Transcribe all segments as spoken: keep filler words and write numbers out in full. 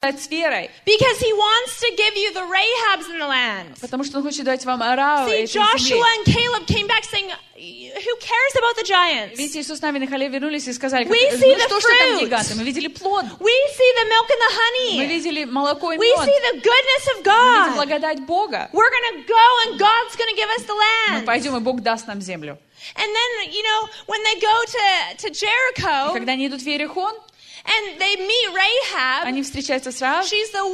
с верой. Because he wants to give you the Rahabs in the land. Потому что он хочет дать вам Рааву See, этой земли. Joshua and Caleb came back saying, who cares about the giants? Видите, Иисус, Навин и Халев вернулись и сказали, We ну see the что, что там fruit. гиганты? Мы видели плод. We see the milk and the Мы honey. видели молоко и We мед. see the goodness of Мы видим God. благодать Бога. We're going to go and God's going to give us the Мы land. пойдем, и Бог даст нам землю. And then, you know, when they go to, to И Jericho когда они идут в Иерихон, and they meet Rahab, они встречаются с Раав. she's the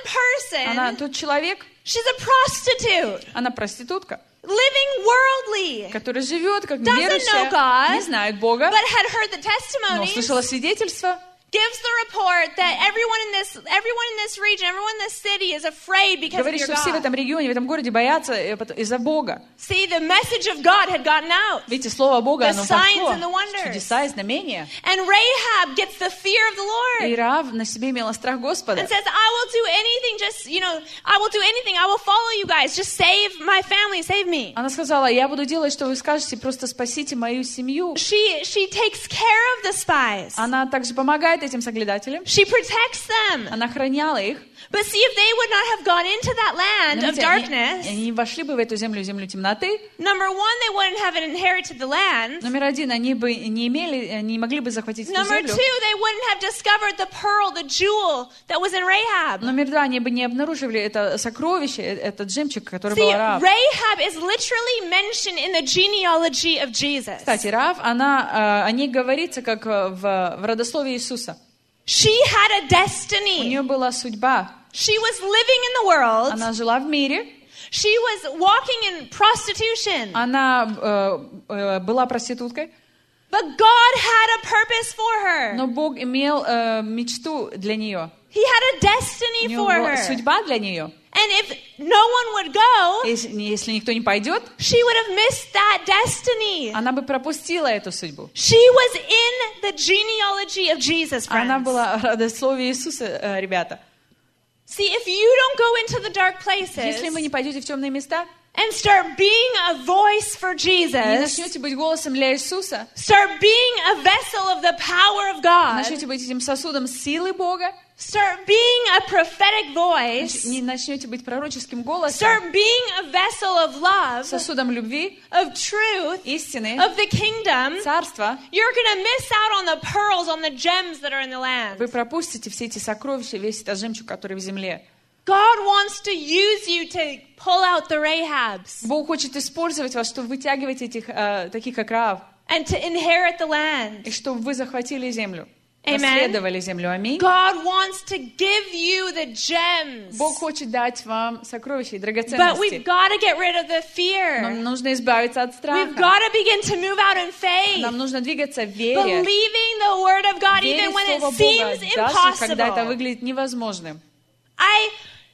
one Она person, тот человек, she's a prostitute, она проститутка, living worldly, которая живет как Doesn't know God, неверующая, не знает Бога, but had heard the но testimonies, слышала свидетельство, gives the report that everyone in this, everyone in this region, everyone in this city is afraid because of говорит, your что все в God. этом регионе, в этом городе боятся из-за Бога. See, the message of God had gotten out. Видите, слово Бога, The оно signs пошло. and the wonders. Чудеса и знамения. And Rahab gets the fear of the И Lord Раав на себе имела страх Господа. and says, I will do anything, just, you know, I will do anything. I will follow you guys. Just save my family, save me. Она сказала, я буду делать, что вы скажете, просто спасите мою семью. She, she takes care of the spies. Она также помогает этим соглядателям. She protects them. Она охраняла их. But see, if they would not have gone into that land Но of видите, они, darkness, они не вошли бы в эту землю, землю темноты. number one, they wouldn't have inherited the land. Номер один, они бы не имели, не могли бы захватить эту Number землю. two, they wouldn't have discovered the pearl, the jewel that was in Rahab. Номер два, они бы не обнаружили это сокровище, этот жемчуг, который See, был Раав. Rahab is literally mentioned in the genealogy of Jesus. Кстати, Раав, она, о ней говорится как в, в родословии Иисуса. She had a У destiny. нее была судьба. She was living in the world. Она жила в мире. She was walking in prostitution. Она э, э, была проституткой. But God had a purpose for her. Но Бог имел э, мечту для нее. He had a У destiny него for была her. судьба для нее. And if no one would go, Если, если никто не пойдет, she would have missed that destiny. она бы пропустила эту судьбу. She was in the genealogy of Jesus, Она friends. была в родословии Иисуса, э, ребята. See, if you don't go into the dark places Если вы не пойдете в темные места, and start being a voice for не Jesus, начнете быть голосом для Иисуса, start being a vessel of the power of God, начнете быть этим сосудом силы Бога, start being a prophetic voice, не начнете быть пророческим голосом, start being a vessel of love, сосудом любви, of truth, истины, of the kingdom, царства, you're going to miss out on the pearls, on the gems that are in the land. вы пропустите все эти сокровища, весь этот жемчуг, который в земле. God wants to use you to pull out the Rahabs Бог хочет использовать вас, чтобы вытягивать этих, э, таких как Раав, and to inherit the land. и чтобы вы захватили землю, Amen. наследовали землю. Аминь. God wants to give you the gems. Бог хочет дать вам сокровища и But we've драгоценности. got to get rid of the fear. Нам нужно избавиться от We've страха. got to begin to move out in faith, Нам нужно двигаться в вере, believing the word of God вере even в when it Слово seems Бога, даже когда это impossible. выглядит невозможным. I,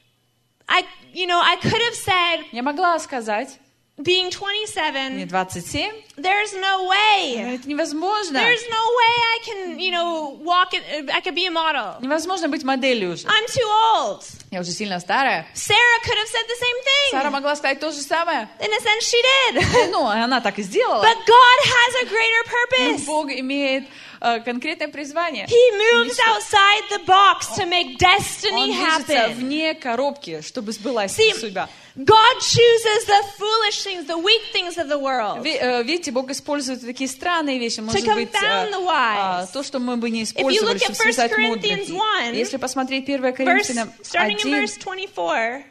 I, you know, I could have said, Я могла сказать, being мне twenty-seven, двадцать семь, there's no но way. это невозможно. There's no way I can, you know, walk it. I could be a model. Невозможно быть моделью уже. I'm too old. Я уже сильно старая. Sarah could have said the same Сара thing. могла сказать то же самое. In a sense, she did. Ну, она так и сделала. But God has a greater Но purpose. Бог имеет э, конкретное призвание. He moves outside the box to make Он destiny движется happen. вне коробки, чтобы сбылась See, судьба. God chooses the foolish things, the weak things of the world. Ви- э, Видите, Бог использует такие странные вещи. Может быть, confound э, the wise. э, то, что мы бы не you использовали, look чтобы at First связать мудрых. Corinthians one, Если посмотреть первое Verse, Коринфянам starting in один, verse twenty-four.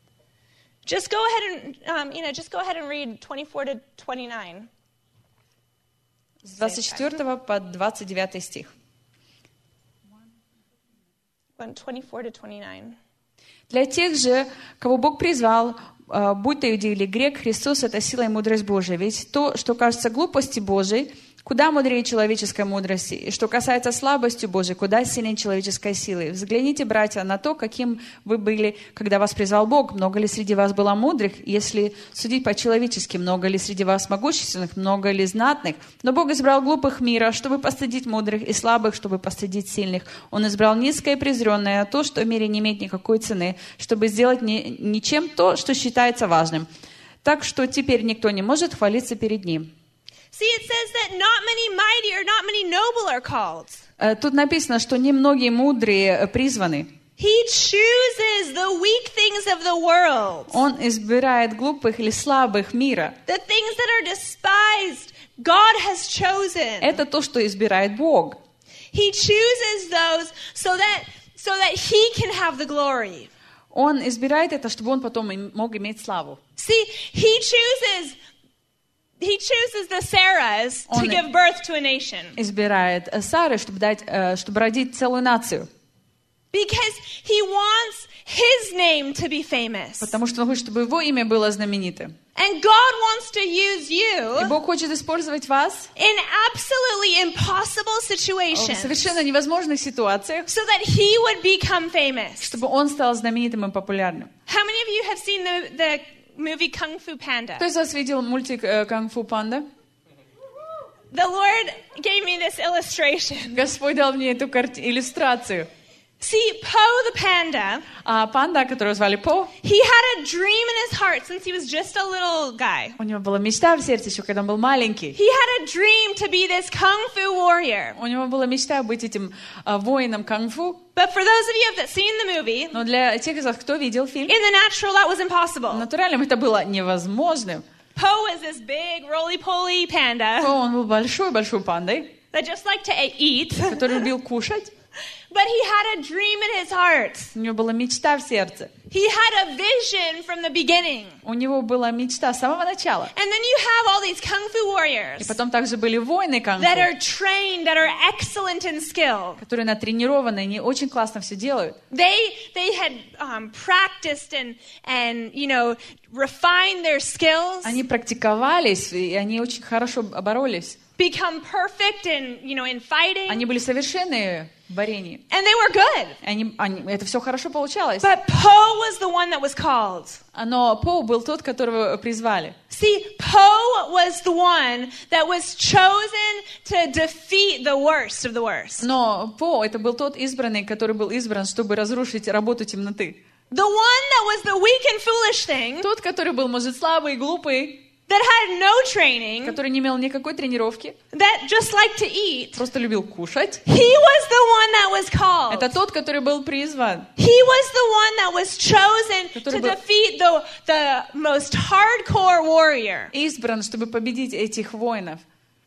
Just go ahead and, um, you know, just go ahead and read twenty-four to twenty-nine. с двадцать четвёртого по двадцать девятый стих. twenty-four to twenty-nine. Для тех же, кого Бог призвал, э, будь то иудей или грек, Христос — это сила и мудрость Божия. Ведь то, что кажется глупости Божией, куда мудрее человеческой мудрости. И что касается слабости Божией, куда сильнее человеческой силы. Взгляните, братья, на то, каким вы были, когда вас призвал Бог. Много ли среди вас было мудрых? Если судить по-человечески, много ли среди вас могущественных, много ли знатных? Но Бог избрал глупых мира, чтобы постыдить мудрых, и слабых, чтобы постыдить сильных. Он избрал низкое и презренное, то, что в мире не имеет никакой цены, чтобы сделать ни, ничем то, что считается важным. Так что теперь никто не может хвалиться перед ним. See, it says that not many mighty or not many noble are called. Тут написано, что немногие мудрые призваны. He chooses the weak things of the world. Он избирает глупых или слабых мира. The things that are despised, God has chosen. Это то, что избирает Бог. He chooses those so that so that he can have the glory. Он избирает это, чтобы он потом мог иметь славу. See, he chooses he chooses the Sarahs to Он give birth to a nation. Избирает Сары, чтобы дать, чтобы родить целую нацию. Because he wants his name to be famous. Потому что он хочет, чтобы его имя было знаменитым. And God wants to use you И Бог хочет использовать вас in absolutely impossible в situations совершенно невозможных ситуациях, so that he would become famous. чтобы он стал знаменитым и популярным. How many of you have seen the, the movie Kung Fu Panda? Кто из вас видел мультик «Кунг-фу панда»? The Lord gave me this illustration. Господь дал мне эту карти- иллюстрацию. See, Poe the panda, А панда, которого звали По, he had a dream in his heart since he was just a little guy. у него была мечта в сердце еще, когда он был маленький. He had a dream to be this kung fu warrior. У него была мечта быть этим а, воином кунг-фу. But for those of you that seen the movie, Но для тех из вас, кто видел фильм, in the natural that was impossible. натуральным это было невозможным. Poe is this big roly-poly panda По, он был большой-большой пандой, that just liked to eat. который любил кушать. But he had a dream in his heart. У него была мечта в сердце. He had a vision from the beginning. У него была мечта с самого начала. And then you have all these kung fu warriors И потом также были воины that кунг-фу, are trained, that are excellent in skill. которые натренированы, они очень классно все делают. They they had um, practiced and and you know refined their skills, Они практиковались, и они очень хорошо боролись. become perfect in you know in fighting, Они были совершенные в борении. and they were good. Они, они, это все хорошо получалось. But Poe was the one that was called. Но По был тот, которого призвали. See, Poe was the one that was chosen to defeat the worst of the worst. Но По это был тот избранный, который был избран, чтобы разрушить работу темноты. The one that was the weak and foolish thing, Тот, который был, может, слабый, глупый, that had no training, который не имел никакой тренировки, that just liked to eat. просто любил кушать. He was the one that was called. Это тот, который был призван. He was the one that was chosen Который to был- defeat the, the most hardcore warrior. Избран, чтобы победить этих воинов.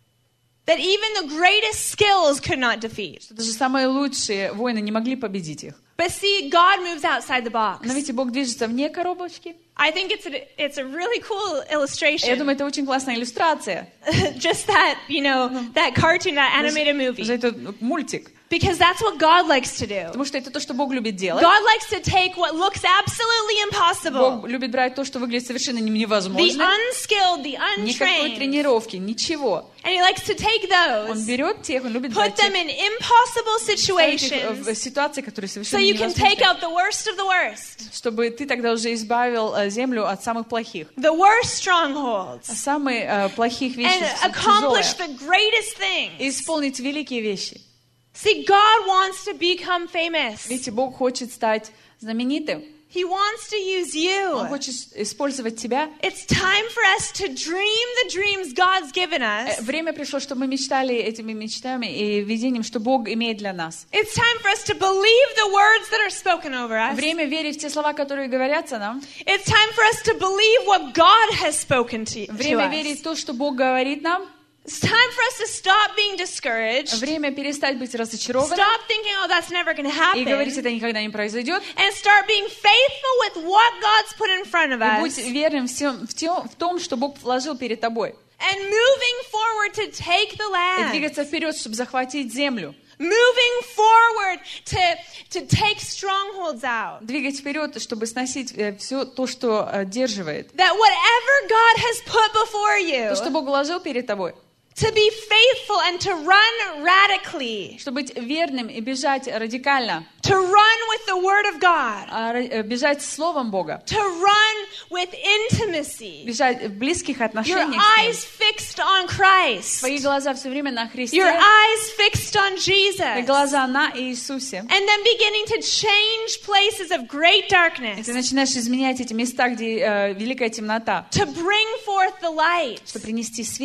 That even the greatest skills could not defeat. Даже самые лучшие воины не могли победить их. But see, God moves outside the box. Но ведь Бог движется вне коробочки. I think it's a, it's a really cool Я illustration. думаю, это очень классная иллюстрация. Just that, you know, that cartoon, that animated movie. За этот мультик. Because that's what God likes to do. Потому что это то, что Бог любит делать. God likes to take what looks absolutely impossible, Бог любит брать то, что выглядит совершенно the невозможным. unskilled, the Никакой untrained, тренировки, ничего. and He likes to take Он those, берет тех, он любит put брать them тех, in impossible ставить их в situations, ситуации, которые so совершенно you can take невозможны. out the worst of the worst, Чтобы ты тогда уже избавил э, землю от самых плохих. the worst strongholds, Самые э, плохих вещи, and тяжелые. accomplish the greatest things. И исполнить великие вещи. See, God wants to become famous. Видите, Бог хочет стать знаменитым. He wants to use Он you. хочет использовать тебя. It's time for us to dream the dreams God's given Э, us. Время пришло, чтобы мы мечтали этими мечтами и видением, что Бог имеет для нас. It's time for us to believe the words that are spoken over us. Время верить в те слова, которые говорятся нам. It's time for us to believe what God has spoken to, to Время us. верить в то, что Бог говорит нам. It's time for us to stop being discouraged, Время перестать быть разочарованным stop thinking, oh, that's never going to и говорить, happen, это никогда не произойдет. and start being faithful with what God's put in front of И будь us, верным в, тем, в, тем, в том, что Бог вложил перед тобой. and moving forward to take the И land. двигаться вперед, чтобы захватить землю. Moving forward to, to take strongholds out. Двигать вперед, чтобы сносить все то, что э, держивает. That whatever God has put before То, что you, Бог вложил перед тобой. to be faithful and to run radically, Чтобы быть верным и бежать радикально. to run with the Word of God, А, э, бежать Словом Бога. to run with intimacy. Бежать в близких Your отношениях eyes с Ним. fixed on Christ. Твои глаза все время на Христе. Your eyes fixed on И Jesus. глаза на Иисусе. And then beginning to change places of great И darkness ты начинаешь изменять эти места, где э, великая темнота, to bring forth the light. чтобы принести свет.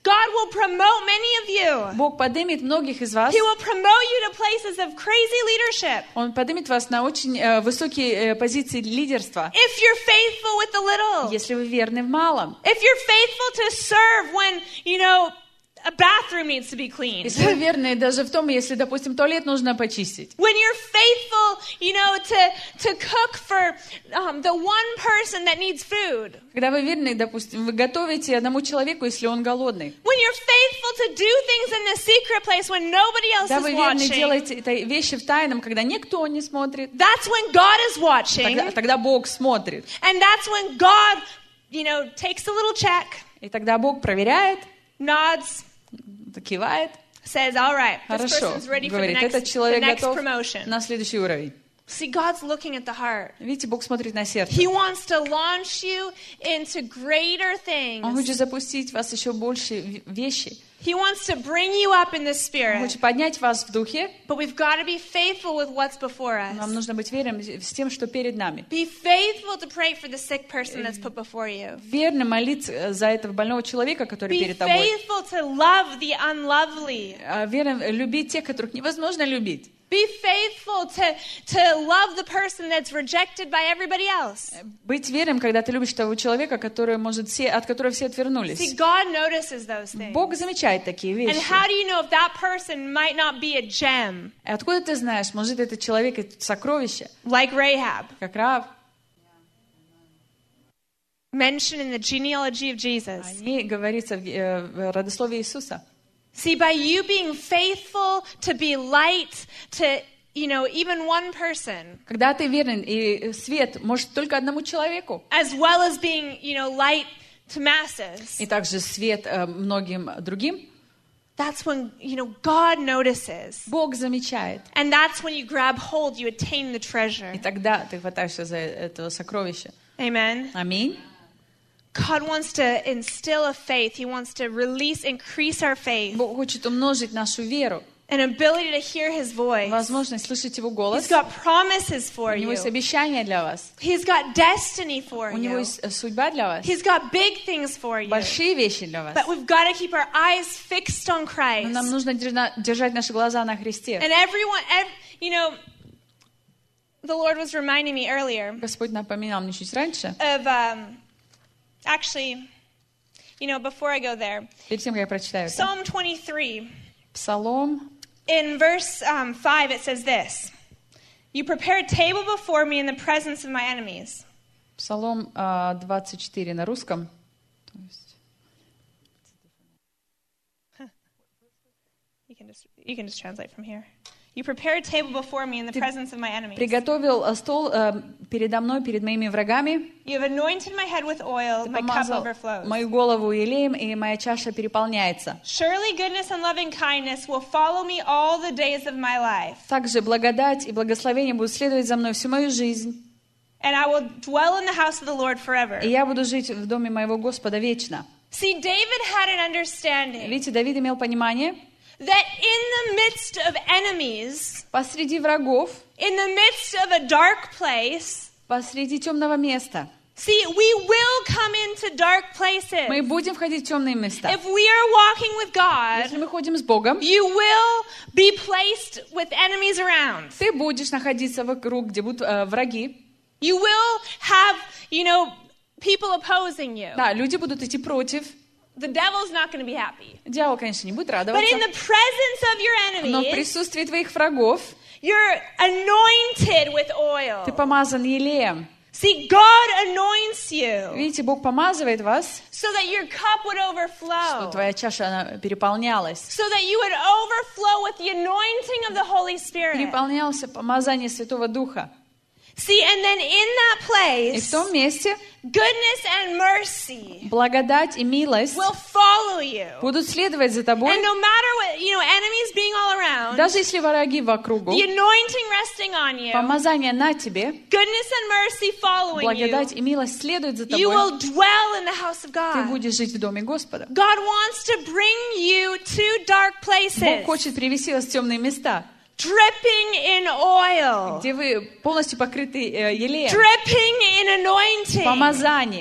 God will promote many of you. Бог поднимет многих из вас. He will promote you to places of crazy leadership. Он поднимет вас на очень э, высокие э, позиции лидерства. If you're faithful with the little. Если вы верны в малом. If you're faithful to serve when, you know, a bathroom needs to be cleaned. Если вы верны даже в том, если, допустим, туалет нужно почистить. When you're faithful, you know, to to cook for um, the one person that needs food. Когда вы верны, допустим, вы готовите одному человеку, если он голодный. When you're faithful to do things in the secret place when nobody else Когда is вы верны, watching. делаете это вещи в тайном, когда никто не смотрит. That's when God is watching. Тогда, тогда Бог смотрит. And that's when God, you know, takes a little check. И тогда Бог проверяет, Nods, кивает. says, all right, this Хорошо, person's ready for the говорит, next, этот the человек next готов promotion. на следующий уровень. See, God's looking at the heart. Видите, Бог смотрит на сердце. He wants to launch you into greater things. Он хочет запустить в вас еще больше вещи. He wants to bring you up in the Он spirit. хочет поднять вас в духе. But we've got to be faithful with what's before Нам us. нужно быть верным с тем, что перед нами. Be faithful to pray for the sick person that's put before you. Верно молиться за этого больного человека, который Be перед тобой. faithful to love the unlovely. Верно любить тех, которых невозможно любить. Be faithful to, to love the person that's rejected by everybody else. Быть верным, когда ты любишь того человека, который, может, все, от которого все See, отвернулись. God notices those things. Бог замечает такие And вещи. how do you know if that person might not be a gem, И откуда ты знаешь, может, этот человек это сокровище, like Rahab, как Раав? mentioned in the genealogy of Jesus? О ней говорится в, э, в родословии Иисуса. See, by you being faithful to be light to, you know, even one person, Когда ты верен, и свет может только одному человеку, as well as being, you know, light to masses, и также свет э, многим другим, that's when, you know, God notices. Бог замечает. And that's when you grab hold, you attain the treasure. И тогда ты хватаешься за это сокровище. Amen. Аминь. God wants to instill a faith. He wants to release, increase our faith. Бог хочет умножить нашу веру, An ability to hear His voice. возможность слышать Его He's голос. got promises for У Него you. есть обещания для вас. He's got destiny for У Него you. есть судьба для вас. He's got big things for you. Большие вещи для вас. But we've got to keep our eyes fixed on Но Christ. нам нужно держа- держать наши глаза на Христе. And everyone, ev- you know, the Lord was reminding me earlier Господь напоминал мне чуть раньше, of, um, actually, you know, before I go there, перед тем, как я прочитаю это. Psalm twenty-three, Псалом, in verse um, five, it says this: You prepare a table before me in the presence of my enemies. Псалом а, двадцать четыре на русском. То есть, You can just you can just translate from here. You prepare a table before me in the presence of my enemies. приготовил а, стол а, передо мной, перед моими врагами. You have anointed my head with oil, Ты my cup помазал overflows. мою голову елеем, и моя чаша переполняется. Surely goodness and loving kindness will follow me all the days of my life, Также благодать и благословение будут следовать за мной всю мою жизнь. and I will dwell in the house of the Lord forever. И я буду жить в доме моего Господа вечно. See, David had an understanding Видите, Давид имел понимание, that in the midst of enemies, посреди врагов, in the midst of a dark place, посреди темного места, see, we will come into dark places. мы будем входить в темные места. If we are walking with God, Если мы ходим с Богом, you will be placed with enemies around. ты будешь находиться вокруг, где будут э, враги. You will have, you know, people opposing you. Да, люди будут идти против. The devil's not going to be happy. Дьявол, конечно, не будет But радоваться. in the presence of your Но в enemies, присутствии твоих врагов you're anointed with ты oil. помазан елеем. See, God anoints you Видите, Бог помазывает вас, so that your cup would что overflow. твоя чаша она переполнялась. So that you would overflow with the anointing of the Holy Spirit. Переполнялся помазание Святого Духа. See, and then in that И в place, том месте goodness and mercy благодать и милость will follow you. будут следовать за тобой, And no matter what, you know, enemies being all around, даже если враги вокруг, the anointing resting on you, помазание на тебе, goodness and mercy following you, благодать и милость следуют за you тобой, will dwell in the house of ты God. будешь жить в доме Господа. God wants to bring you to dark Бог places, хочет привести вас в темные места, dripping in oil, где вы полностью покрыты э, елеем, dripping in anointing, помазание,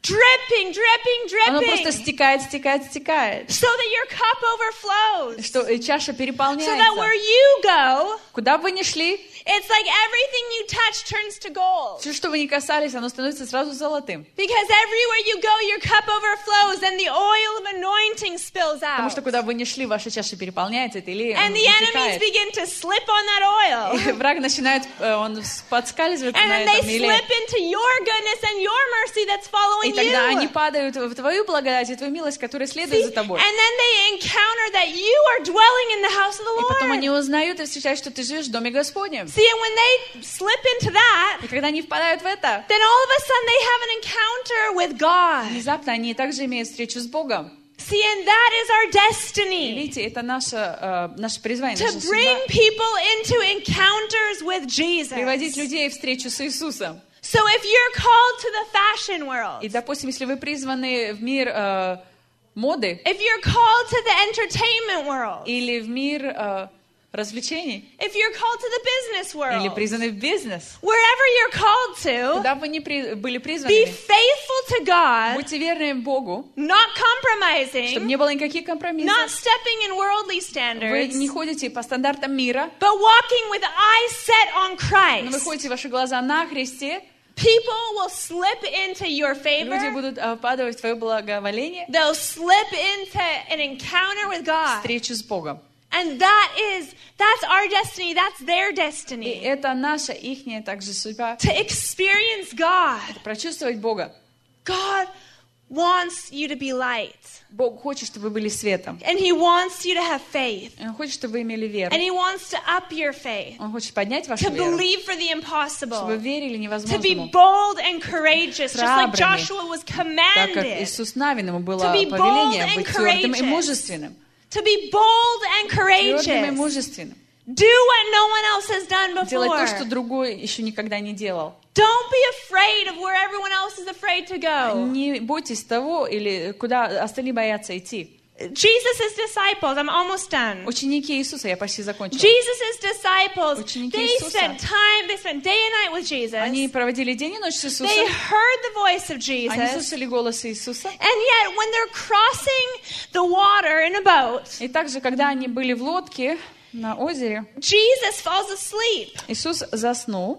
dripping, dripping, Оно просто dripping, стекает, стекает, стекает. so that your cup overflows. Что э, чаша So that переполняется. where you go, Куда бы вы ни шли, it's like everything you touch turns to gold. все, что вы ни касались, оно становится сразу золотым. Because everywhere you go, your cup overflows and the oil of anointing spills Потому out. что куда бы вы ни шли, ваша чаша переполняется, это или And the enemies begin to slip on that oil. И враг начинает, э, он подскальзывает And на then they этом иле. slip into your goodness and your mercy that's И following тогда они you. падают в твою благодать и твою милость, которая следует See, за тобой. and then they encounter that you are dwelling in the house of И потом the они Lord. узнают и встречают, что ты живешь в доме Господнем. See, and when they slip into that, И когда они впадают в это, then all of a sudden they have an encounter with God. внезапно они также имеют встречу с Богом. See, and that is our И destiny. видите, это наше, э, наше призвание, To наша bring судьба. people into encounters with Jesus. Приводить людей в встречу с Иисусом. So if you're called to the fashion world, И, допустим, если вы призваны в мир э, моды if you're called to the entertainment world, или в мир э, развлечений, if you're called to the business или world, призваны в бизнес, wherever you're called to, куда бы вы ни при- были be призваны, faithful to God, будьте верны Богу, not чтобы compromising, не было никаких компромиссов. not stepping in worldly Вы standards, не ходите по стандартам мира, but walking with eyes set on но вы Christ. ходите ваши глаза на Христе, People will slip into your люди favor. будут э, впадывать в твое благоволение, They'll slip into an encounter with God. встречу с Богом. And that is, that's our destiny. That's their И destiny. это наша, ихняя также судьба. To experience God. Прочувствовать Бога. God wants you to be light. Бог хочет, чтобы вы были светом. And He wants you to have faith. Он хочет, чтобы вы имели веру. And He wants to up your faith. Он хочет поднять вашу To веру, believe for the чтобы вы impossible. верили To be невозможному. bold and courageous, just like Храбрыми. Joshua was Так как commanded. Иисус Навин, ему было To be bold повеление and быть твердым и courageous. мужественным. To be bold and Твердым и courageous. мужественным. Do what no one else has done Делать то, before. что другой еще никогда не делал. Don't be afraid of where everyone else is afraid to go. Не бойтесь того, или куда остальные боятся идти. Jesus' disciples, I'm almost done. Ученики Иисуса, я почти закончила. Jesus' disciples, Ученики they Иисуса. spent time, they spent day and night with Jesus. Они проводили день и ночь с They Иисусом. heard the voice of Они Jesus. слышали голос Иисуса. And yet, when they're crossing the water in a boat, И также, когда они были в лодке на озере, Jesus falls asleep. Иисус заснул.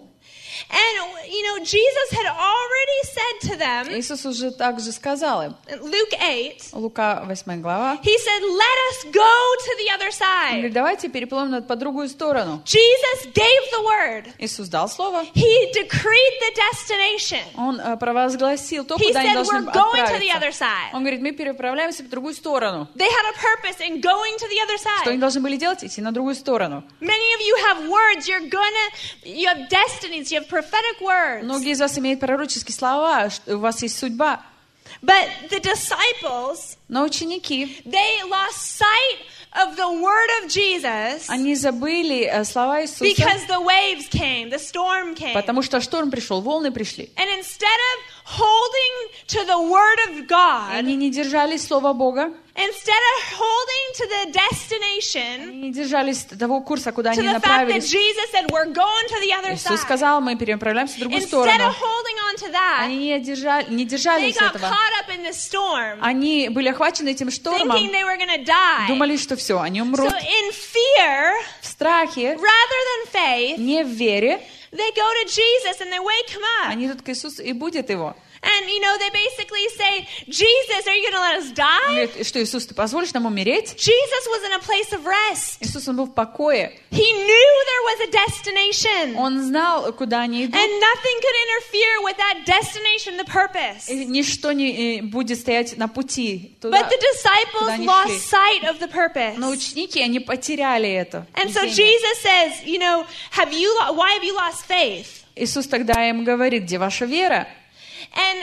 And, you know, Jesus had already said to them, Иисус уже также сказал им, in Luke eight, Лука восьмая глава, He said, let us go to the other он side. говорит, давайте переплывем на- по другую сторону. Jesus gave the word. Иисус дал слово. He decreed the destination. Он э, провозгласил то, He куда они said, должны we're going to the отправиться. other side. Он говорит, мы переправляемся в другую сторону. They had a purpose in going to the other Что они side. должны были делать? Идти на другую сторону. Many of you have words. You're gonna, you have destinies. You have prophetic words. Многие из вас имеют пророческие слова, что у вас есть судьба. But the disciples, Но ученики, they lost sight of the word of Jesus они забыли э, слова Иисуса, because the waves came, the storm came. потому что шторм пришел, волны пришли. And instead of holding to the word of И God, они не держались слова Бога, instead of holding to the destination, они не держались того курса, куда to они the fact that направились. Jesus said, we're going to the other Иисус side. сказал, мы переправляемся в другую Instead сторону. of holding on to that, Они не, держали, не they держались got этого. caught up in the storm, Они были охвачены этим штормом, thinking they were going to die. думали, что все, они умрут. So in fear, В страхе, rather than faith, не в вере, they go to Jesus and they wake him up. они идут к Иисусу и будет его. And, you know, they basically say, Jesus, are you going to let us die? Говорит, что Иисус, ты позволишь нам умереть? Jesus was in a place of rest. Иисус, он был в покое. He knew there was a destination. Он знал, куда они идут. And nothing could interfere with that destination, the purpose. И ничто не э, будет стоять на пути туда. But the disciples куда они lost шли. sight of the purpose. Но ученики, они потеряли это. And so видение. Jesus says, you know, have you lo- why have you lost faith? Иисус тогда им говорит, где ваша вера? And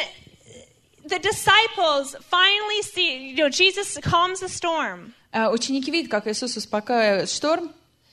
the disciples finally see, you know, Jesus calms the storm. А ученики видят, как Иисус успокаивает шторм.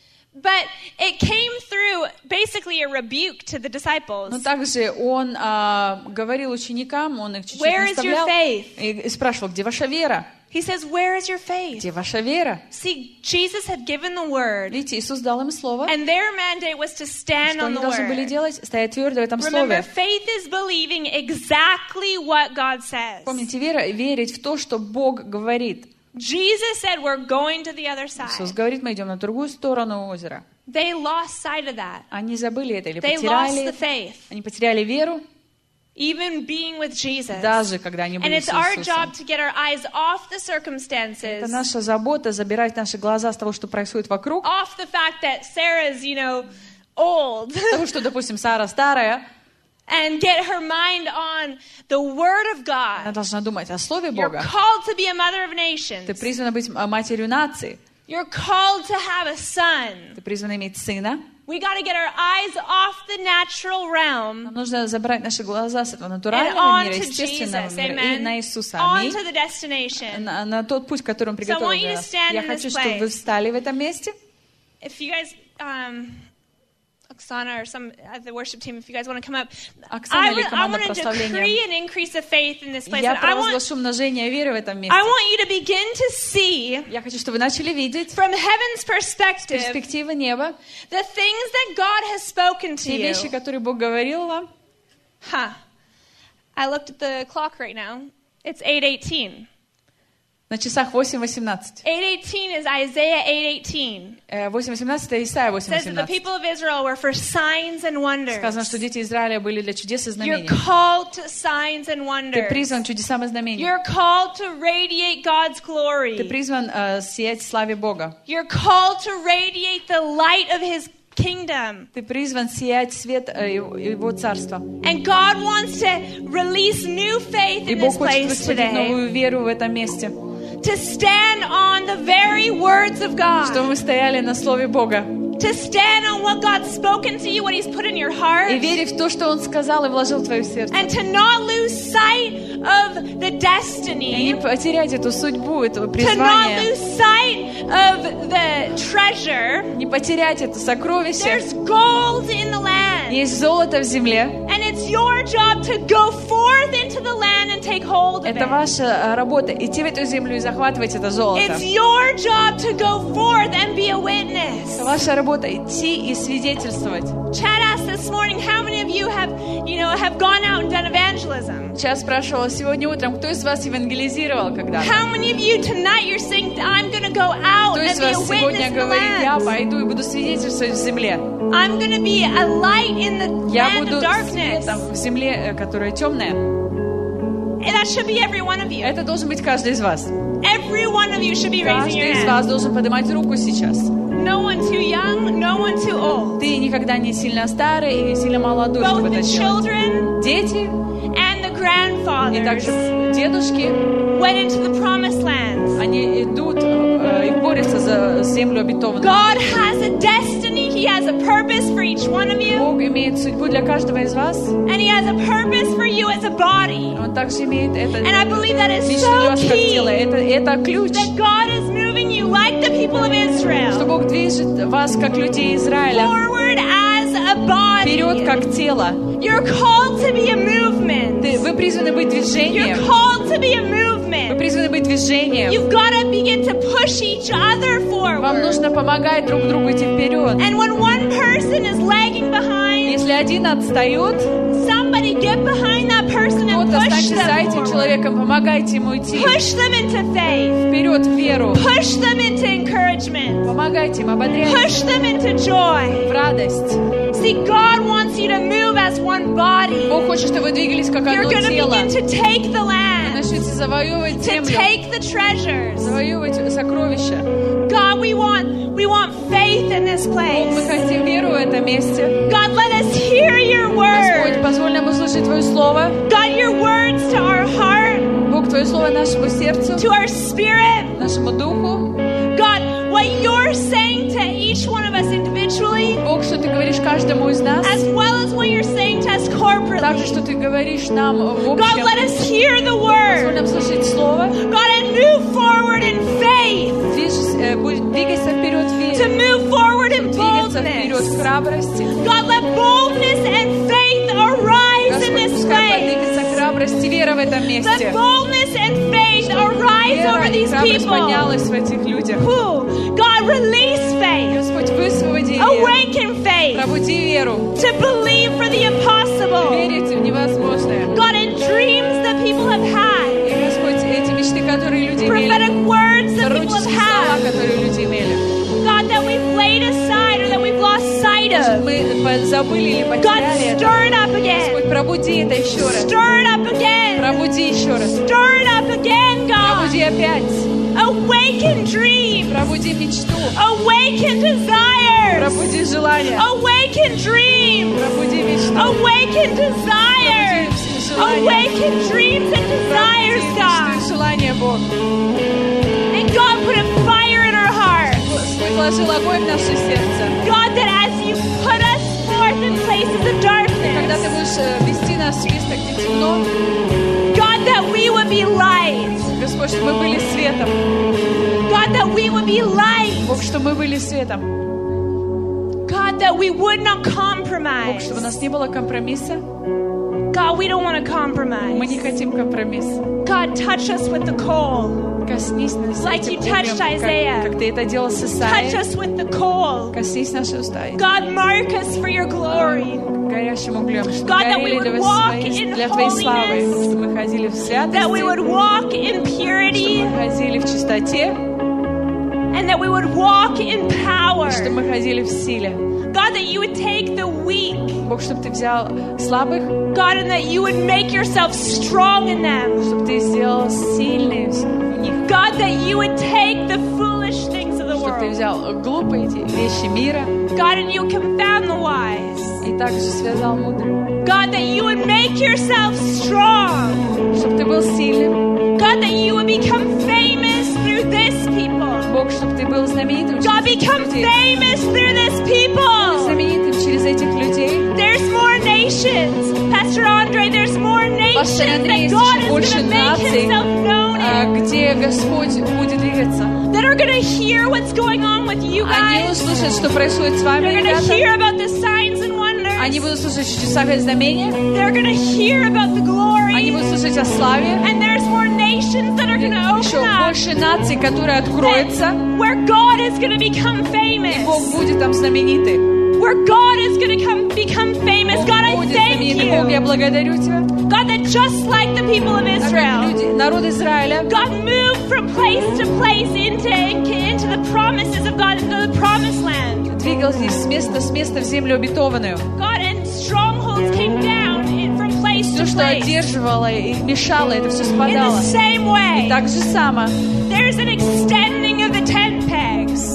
But it came through basically a rebuke to the disciples. Но также он а, говорил ученикам, он их чуть-чуть Where is your наставлял faith? и спрашивал, где ваша вера? He says, where is your faith? Где ваша вера? See, Jesus had given the word, Видите, Иисус дал им слово. and their mandate was to stand Что on они the должны были word. делать? Стоять твердо в этом Remember, слове. faith is believing exactly what God says. Помните, вера — верить в то, что Бог говорит. Jesus said, we're going to the other Иисус side. говорит, мы идем на другую сторону озера. They lost sight of that. Они забыли это или They lost потеряли. the faith, Они потеряли веру, even being with Jesus. даже когда они And были it's с our Иисусом. job to get our eyes off the Это circumstances, наша забота — забирать наши глаза с того, что происходит вокруг, off the fact that Sarah's, you know, old, с того, что, допустим, Сара старая, and get her mind on the Word of она God. должна думать о Слове You're Бога. called to be a mother of Ты nations. призвана быть матерью нации. You're called to have a son. Ты призвана иметь сына. We got to get our eyes off the natural realm Нам нужно забрать наши глаза с этого and натурального on мира, to естественного Jesus. мира, и Amen. на Иисуса. On Аминь. to the destination. На, на тот путь, который Он приготовил want you для to нас. stand Я in хочу, this чтобы вы place. встали в этом месте. If you guys, um, Oksana or some at the worship team, if you guys want to come up, Оксана I, или would, I команда want to прославления. decree an increase of faith in this place. Я And I want, провозглашу умножение веры в этом месте. I want you to begin to see Я хочу, чтобы вы начали видеть from heaven's с perspective перспективы неба the things that God has spoken to те you. вещи, которые Бог говорил вам. Huh. I looked at the clock right now. It's eight eighteen. На часах восемь восемнадцать. eight eighteen is Isaiah eight eighteen. восемь восемнадцать это Исайя восемь It says that the восемнадцать. people of Israel were for signs and wonders. Сказано, что дети Израиля были для чудес и You're знамений. called to signs and Ты wonders. призван чудесам и знамениям. You're called to radiate God's Ты glory. призван э, сиять в славе Бога. You're called to radiate the light of His kingdom. Ты призван сиять свет э, Его Его царства. And God wants to release new faith И in Бог this хочет place высвободить today. новую веру в этом месте. To stand on the very words of Чтобы God. мы стояли на слове Бога. To stand on what God's spoken to you, what He's put in your heart. И верить в то, что Он сказал и вложил в твое сердце. And to not lose sight of the И не destiny. потерять эту судьбу, это To not призвание. lose sight of the treasure. Не потерять это сокровище. There's gold in the land. Есть золото в земле. And it's your job to go forth into the land and take hold of Это it. ваша э, работа. Идти в эту землю и захватывать это золото. It's your job to go forth and be a Это witness. ваша работа идти и свидетельствовать. Chad asked this morning, how many of you have, you know, have gone out and done evangelism? Сейчас спрашивала сегодня утром, кто из вас евангелизировал когда-то? How many of you tonight you're saying, I'm going to go out Кто and из be a вас witness сегодня in the говорит, я land? пойду и буду свидетельствовать в земле? I'm going to be a light in the Я land буду of darkness. светом в земле, э, которая темная. And that should be every one of you. Это должен быть каждый из вас. Every one of you should be raising your Каждый из hand. вас должен поднимать руку сейчас. No one too young, no one too old. Ты никогда не сильно старый и не сильно молодой, Both чтобы the это делать. children Дети and the и grandfathers также дедушки, went into the promised lands. они идут э, и борются за землю обетованную. God has a destiny. He has a purpose for each one of you. Бог имеет судьбу для каждого из вас. And He has a purpose for you as a body. Он также имеет это And I believe that is лично для so вас как тело. key. Это, это ключ, That God is moving you like the people of что Israel. Бог движет вас, как людей Израиля, Forward as a body. вперед, как тело. You're called to be a movement. Ты, вы призваны быть You're движением. called to be a Вы movement. призваны быть движением. You've got to begin to push each other Вам forward. нужно помогать друг другу идти вперед. And when one person is lagging behind, Если один отстает, somebody get behind that person and кто-то push станьте за them этим forward. человеком, помогайте ему идти Push them into faith. вперед в веру. Push them into encouragement. Помогайте им, ободряйте Push them into joy. в радость. See, God wants you to move as one body. Бог хочет, чтобы вы двигались как You're одно going to тело. begin to take the land, Начните завоевывать to землю, take the treasures. завоевывать сокровища. God, we want, we want faith in this Бог, мы place. хотим веру в этом месте. God, let us hear your Господь, word. позволь нам услышать Твое Слово. God, your words to our heart, Бог, Твое Слово нашему сердцу, to our spirit. нашему духу. God, what you're saying to each one of us individually, Бог, что Ты говоришь каждому из нас, as well as what you're saying to us также, corporately. что Ты говоришь нам в God, общем. let us hear the Позволь word. нам слышать Слово. God, and move forward in faith. Движись, э, будь- двигайся вперед в To вере. move forward in Двигаться вперед в boldness. храбрости. God, let boldness and faith arise in Господь, this пускай place. поднимется храбрость и вера в этом Let месте. boldness and faith arise over these people. поднялась в этих людях. Who? God, release faith. Господь, высвободи веру. Awaken faith Пробуди веру. to believe for the impossible. Верить в невозможное. God, in dreams that people have had, И, Господь, эти мечты, которые люди prophetic имели, words that people have пророческие слова, had, которые люди имели, God, that we've laid aside or that we've lost sight of. мы по- забыли или God, потеряли это. stir it up again. Господь, пробуди это еще раз. Stir it up again. Пробуди еще раз. Stir it up again, Пробуди God. опять. Awaken dreams. Пробуди мечту. Awaken desires. Пробуди желание. Awaken dreams. Пробуди мечту. Awaken desires. Awaken dreams and desires, Пробуди мечту God. и желание, Бог. And God, put a fire in our heart. Господь, вложил огонь в наше сердце. God, that as you put us forth in places of Когда ты darkness, будешь э, вести нас в место, где темно, God, that we would be light. Господь, чтобы мы были светом. God, that we would be light. Бог, чтобы мы были светом. God, that we would not Бог, compromise. чтобы у нас не было компромисса. God, we don't want to Мы compromise. не хотим компромисса. God, touch us with the coal. Коснись нас Like этим you touched углем, Isaiah. как, как ты это делал с Touch Исаией. us with the coal. Коснись наши уста God, mark us for your glory. горящим углем, чтобы God, that we горели would для, walk своей- in для Твоей славы, holiness. чтобы мы ходили в святости, That we would walk in чтобы purity. мы ходили в чистоте, And that we would walk in power. чтобы мы ходили в силе. God, that you would take the weak. Бог, чтобы Ты взял слабых, God, and that you would make yourself strong in them. чтобы Ты сделал сильные в них, God, that you would take the foolish things of the чтобы Ты world. взял глупые эти вещи мира God, and you would confound the wise. и также связал мудрым, God, that you would make yourself strong. чтобы Ты был сильным. God, that you would become famous through this people. Бог, чтобы Ты был знаменитым God, через этих become людей. famous through this Был people. знаменитым через этих людей. There's more nations. Pastor Andre, there's more nations Пастор Андрей, that есть God еще is больше going to make наций, himself known а, in. где Господь будет двигаться. That are going to hear what's going on with you Они guys. услышат, что происходит с вами, They're going to ребята. hear about the signs and wonders. Они будут слушать о чудесах и знамениях. They're going to hear about the Они glory. будут слушать о славе. And there's more nations that are going to Еще open up. больше наций, которые откроются. that- Where God is going to become famous. И Бог будет там знаменитый. Where God is going to come become famous. Бог God, I будет thank знаменитый. Бог, я you. благодарю Тебя. God, that just like the people of Так как Israel, люди, народ Израиля, God moved from place to place into, into the promises of God, into the promised land. двигался с места с места в землю обетованную. God, and strongholds came down in, from place Все, to что place. одерживало и мешало, это все In the спадало. same way, Так же само. there's an extending of the tent pegs.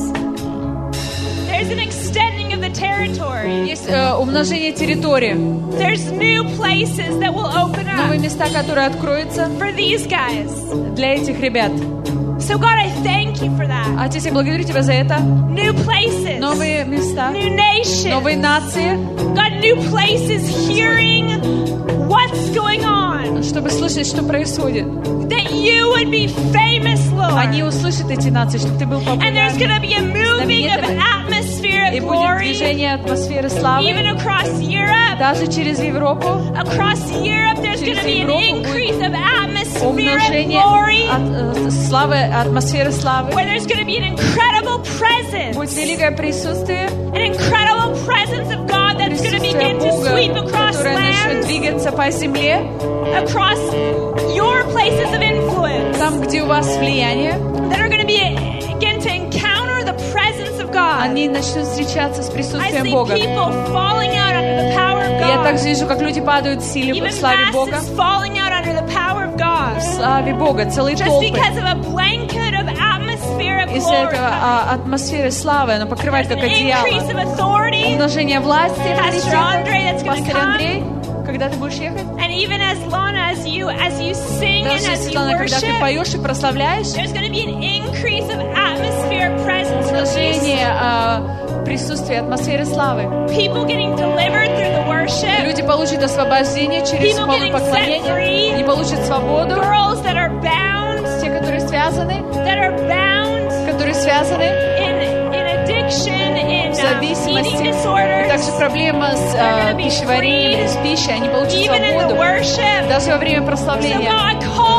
There's an extending of the territory. Есть э, умножение территории. There's new places that will open Новые up места, которые откроются for these guys. для этих ребят. So God, I thank you for that. Отец, я благодарю Тебя за это. New places, Новые места, new nations. новые нации, God, new places hearing what's going on. чтобы слышать, что происходит. That you would be famous, Они Lord. услышат эти нации, чтобы Ты был And there's популярен. going to be a moving of atmosphere И of будет glory, движение атмосферы славы. even across Europe. Даже через Европу Across Europe, there's going to be an increase of atmosphere of умножение glory, от, э, славы, атмосферы славы. where there's going to be an incredible presence, Будет великое присутствие, an incredible presence of God that's going to присутствие begin to Бога, sweep across которое начнет lands, двигаться по земле, across your places of influence, там, где у вас влияние. that are going to begin to encounter the presence of God. Они начнут встречаться с I присутствием see Бога. people falling out under the power of И я God. также вижу, как люди падают в силе, Even в славе Бога. masses falling out under the power of God. В славе Бога, целые Just толпы. because of a blanket of atmosphere of Из-за glory. этого а, атмосферы славы, она покрывает There's как an одеяло. increase of authority. Умножение власти, Pastor Andre, that's авторитета. gonna Пастор come. Андрей, когда ты будешь ехать? And even as Lana, as you as you sing and Даже, as you Светлана, когда ты worship, поешь и прославляешь, there's going to be an increase of atmosphere presence release. умножение а, присутствия, атмосферы славы. People getting delivered through the worship. Люди получат освобождение через People полное getting set поклонение. free. Они получат свободу. Girls that are bound, Те, которые связаны, that are bound которые связаны in in addiction, in в um, зависимости. eating И disorders. также проблема с They're а, gonna be пищеварением или с пищей. Они получат Even in the свободу. worship. Даже во время So прославления. God, call that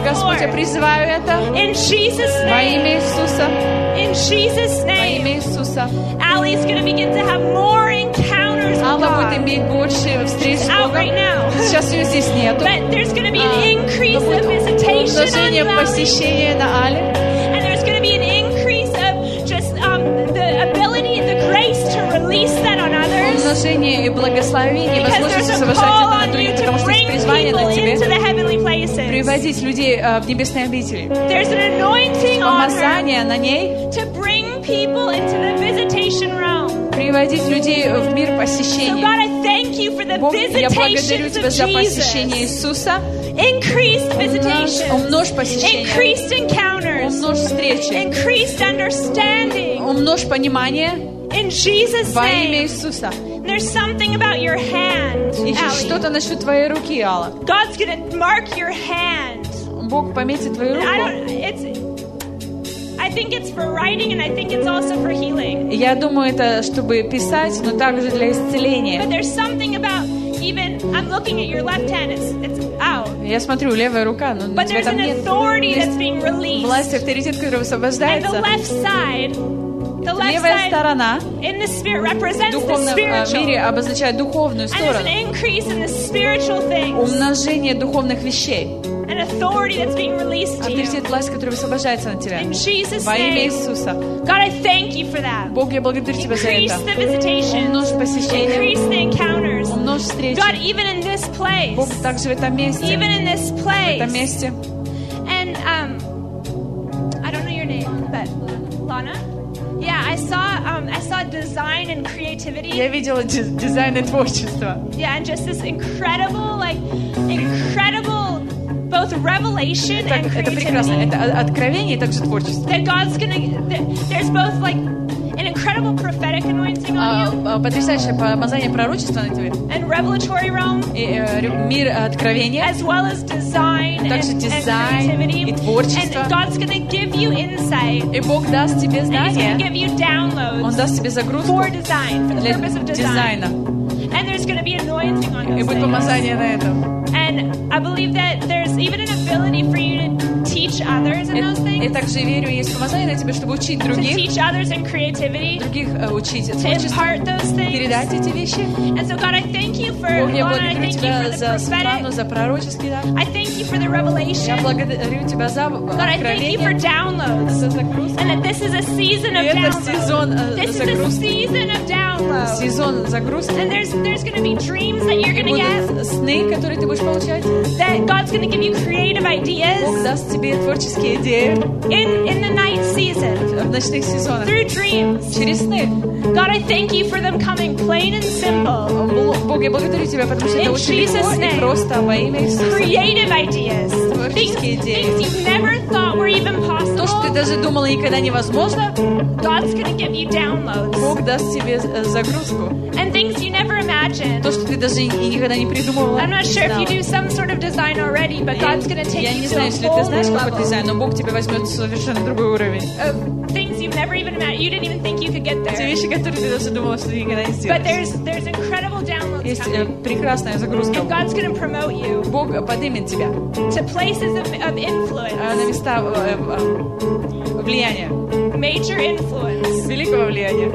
Господь, я Lord. призываю это In Jesus' во name. имя Иисуса. In Jesus' Во name. имя Иисуса. Allie's going to begin to have more encounters with Алла будет God. иметь больше встреч с Out Богом. right now. Сейчас ее здесь нету. But there's going to be А, an increase но of будет visitation on умножение you, Allie. посещения на Але. And there's going to be an increase of just um, the ability, the grace to release that on others. Умножение и благословение, и Because возможность there's a совершать call это на on you других, to потому что есть bring призвание people на into тебе the heavenly places. приводить людей э, в небесные обители. There's an anointing on her Помазание на ней to bring people into the visitation realm. приводить людей в мир So посещения. God, I thank you for the Бог, я благодарю visitations Тебя of за посещение Jesus. Иисуса. Increased visitations. Умножь посещение. Increased encounters. Умножь встречи. Increased understanding. Умножь понимание In Jesus' во имя name. Иисуса. There's something about your hand, И Allie. что-то насчет твоей руки, Алла. God's going to mark your hand. Бог пометит твою And I руку. don't, it's, I think it's for writing and I think it's also for healing. Я думаю, это чтобы писать, но также для исцеления. But there's something about even, I'm looking at your left hand, it's, it's out. Я смотрю, левая рука, но на But тебя there's там an нет. authority Есть that's being released. власть, авторитет, который And the высвобождается. left side, the left Левая side сторона in the spirit represents в the духовном э, мире spiritual. обозначает духовную And there's an сторону. increase in the spiritual things. Умножение духовных вещей. An authority that's being released to you. Авторитет, власть, которая высвобождается на тебя. In Jesus' Во имя name. Иисуса. God, I thank you for that. Бог, я благодарю Тебя за Increase это. the visitations. Умножь посещение. Increase the encounters. Умножь встречи. God, even in this place. Бог также в этом месте. Even in this В place. этом месте. And um, I don't know your name, but Lana. Yeah, I saw um, I saw design and creativity. Я видела диз- дизайн и творчество. Yeah, and just this incredible, like incredible, both revelation Так, and это прекрасно. creativity. Это о- откровение и также творчество. That God's gonna. That there's both like an incredible prophetic anointing А, on you а, Потрясающее помазание пророчества на тебе. and revelatory realm, И, э, рю- мир откровения. as well as design and, Также and дизайн creativity. и творчество. And God's gonna give you insight. И Бог даст тебе And He's gonna знания. give you downloads Он даст тебе загрузку for design, for the для purpose of design. дизайна. And there's going to be anointing on И those будет things. помазание на этом. And I believe that there's even an ability for you to teach others in those И, и things, также верю, есть помазание на тебе, чтобы учить to других, teach others in creativity, других э, учить to творчеству, impart those things. передать эти вещи. And so, God, I thank you for Бог, я Lana, I благодарю thank you тебя for the за Светлану, prophetic. за пророческий дар. I thank you for the Я revelation. благодарю тебя за God, I thank you for откровение, downloads. за загрузку. And that this is a season of И это сезон, downloads. э, This is a загрузки. season of downloads. Сезон загрузки. And there's there's going to be dreams that you're going to get. Будут сны, которые ты будешь получать. That God's going to give you creative Бог ideas даст тебе творческие идеи in, in the night season в ночных сезонах. through dreams. Через сны. God, I thank you for them coming plain and simple. Бог, я благодарю тебя, потому что это In очень легко Jesus' и name. просто во имя Иисуса. Creative ideas. Things, Творческие идеи. things you never thought were even То, что ты possible. даже думала никогда невозможно, God's going to give you downloads. Бог даст тебе э, загрузку. And things you never imagined. То, что ты даже и никогда не придумывала. I'm not не sure if you знала. do some sort of design already, but God's going to take Я you не to знаю, a если ты whole знаешь new какой level дизайн, но Бог тебя возьмет в совершенно другой уровень. of things you've never even imagined. You didn't even think you could get Те there. вещи, которые ты даже думала, что ты никогда не But сделаешь. there's there's incredible downloads Есть э, coming. прекрасная загрузка. And God's going to promote you Бог поднимет тебя to places of, of э, influence, на места э, э, влияния, major influence, великого влияния.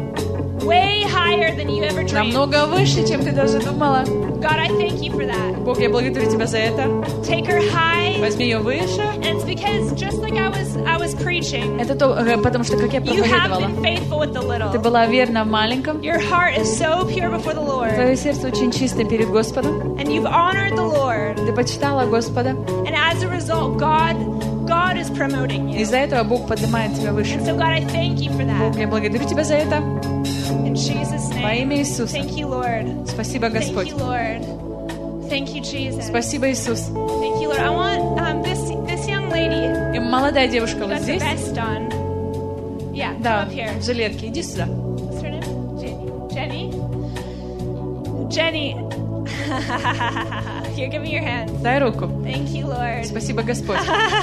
way higher than you ever dreamed. Намного выше, чем ты даже думала. God, I thank you for that. Бог, я благодарю тебя за это. Take her high, Возьми ее выше. and it's because just like I was I was preaching, Это то, э, потому что, как я you have проповедовала, been faithful with the little. ты была верна в маленьком. Your heart is so pure before the Lord, Твое сердце очень чисто перед Господом. and you've honored the Lord, Ты почитала Господа. and as a result, God God is promoting you. Из-за этого Бог поднимает тебя выше. So God, I thank you for Бог, that. я благодарю тебя за это. In Jesus' Во name. имя Иисуса. Thank you, Lord. Спасибо, Thank Господь. you, Lord. Thank you, Jesus. Спасибо, Иисус. Thank you, Lord. I want um, this this young lady И молодая девушка who вот got the здесь. vest on. Yeah, come Да, up here. в жилетке. Иди сюда. What's her name? Jenny. Jenny. Jenny. Here, give me your hand. Дай руку. Thank you, Lord. Спасибо, Господь.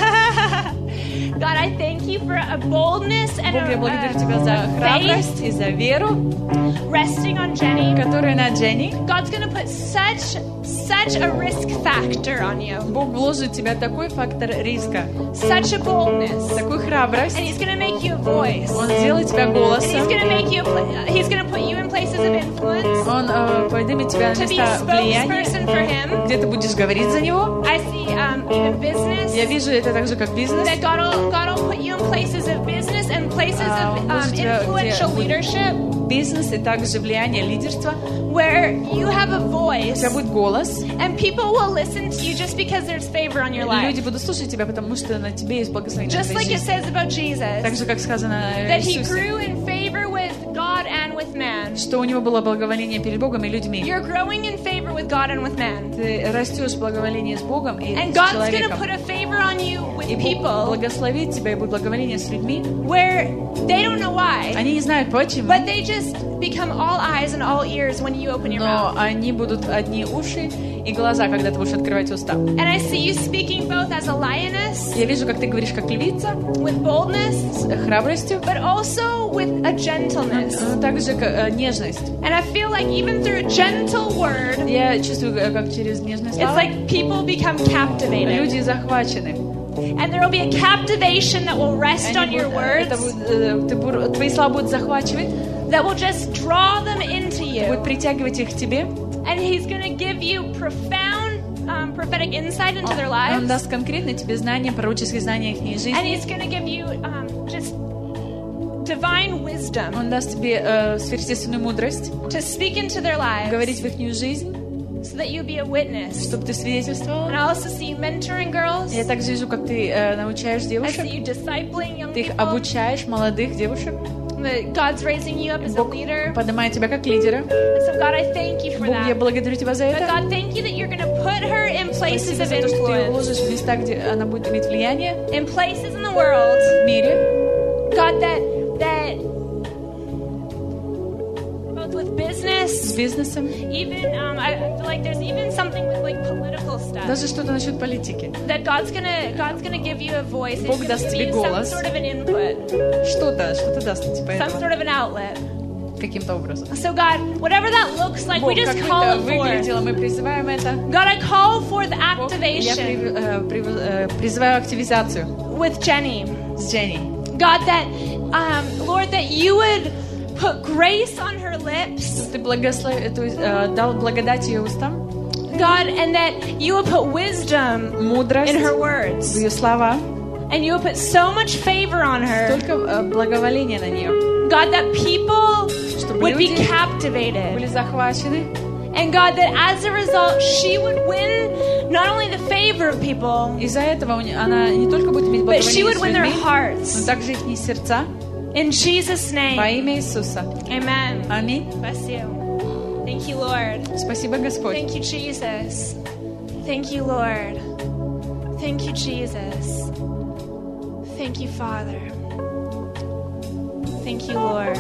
God, I thank you for a boldness and Бог, я a, благодарю a Тебя за храбрость и за веру, resting on Jenny. которая на Дженни. God's going to put such such a risk factor on you. Бог вложит в тебя такой фактор риска, Such a boldness. такую храбрость. And he's going to make you a voice. Он сделает тебя And he's голосом. going to make you a pla- he's going to put you in places of influence Он э, поднимет тебя на to be a места влияния, spokesperson for him. где ты будешь говорить за него. I see um, even business. Я вижу это так же, как бизнес. That God will, God will put you in places of business and places А, of он um, может тебя, influential где будет leadership бизнес и также влияние, лидерство. where you have a У voice тебя будет голос. and people will listen to you just because there's favor on your Люди life. будут слушать тебя, потому что на тебе есть благословение. Just like it says about Jesus, Так же, как сказано о that he Иисусе, grew in favor with God and with man. что у него было благоволение перед Богом и людьми. You're growing in favor with God and with man. Ты растешь в благоволении с Богом и And с God's going to человеком. put a favor on you with И Бог people благословит тебя и будет благоволение с людьми. where they don't know why, Они не знают почему, but they just become all eyes and all ears when you open your но mouth. они будут одни уши и глаза, когда ты будешь открывать уста. And I see you speaking both as a lioness Я вижу, как ты говоришь как львица, with boldness, с храбростью, but also with a gentleness. но также как, э, нежность. And I feel like even through a gentle word, Я чувствую, э, как через нежные it's слова like people become captivated. люди захвачены. And there will be a captivation that will rest Они on your будут, э, это words, будет, э, ты бур- твои слова будут захвачивать, that will just draw them into будет you. притягивать их к тебе. And he's going to give you profound um, prophetic insight into their Он lives. даст конкретно тебе знания, пророческие знания их And жизни. he's going to give you um, just divine wisdom Он даст тебе э, сверхъестественную мудрость, to speak into their lives говорить в их жизнь, so that you be a witness. чтобы ты свидетельствовала. And I also see you mentoring girls. Я также вижу, как ты э, научаешь I девушек, see you discipling young ты их people. обучаешь, молодых девушек. That God's raising you up as a Бог leader. поднимает тебя как лидера. And so God, I thank you for Бог, я that. благодарю тебя за But это. God, thank you that you're going to put her in places Спасибо of за то, что ты ее influence. вложишь в места, где она будет иметь влияние In places in the world. в мире. God, that that both with С business, бизнесом. even um, I I feel like there's even something with like political stuff. Даже что-то насчет политики. That God's gonna God's gonna give you a voice. Бог He's даст gonna тебе give you some голос. sort of an input, Что-то, что-то даст типа some этого. sort of an outlet. Каким-то образом. So God, whatever that looks like, Бог, we как just бы call это it forth. выглядело, мы призываем это. God, I call for the Бог, я activation при- э, при- э, призываю активизацию with Jenny. с Дженни. God, that um, Lord, that you would put grace on her lips. Ты благослов... то есть, э, дал благодать ее устам, God, and that you would put wisdom мудрость in her в words. ее слова, And you would put so much favor on her. только э, благоволение на нее, God, that people чтобы would be люди были captivated. захвачены. And God, that as a result, she would win not only the favor of people, Из-за этого у не- она не только будет иметь but she благоволение would с win their людьми, но hearts. также их сердца In Jesus' во name. имя Иисуса. Amen. Аминь. Bless you. Thank you, Lord. Спасибо, Господь. Thank you, Jesus. Thank you, Lord. Thank you, Jesus. Thank you, Father. Thank you, Lord.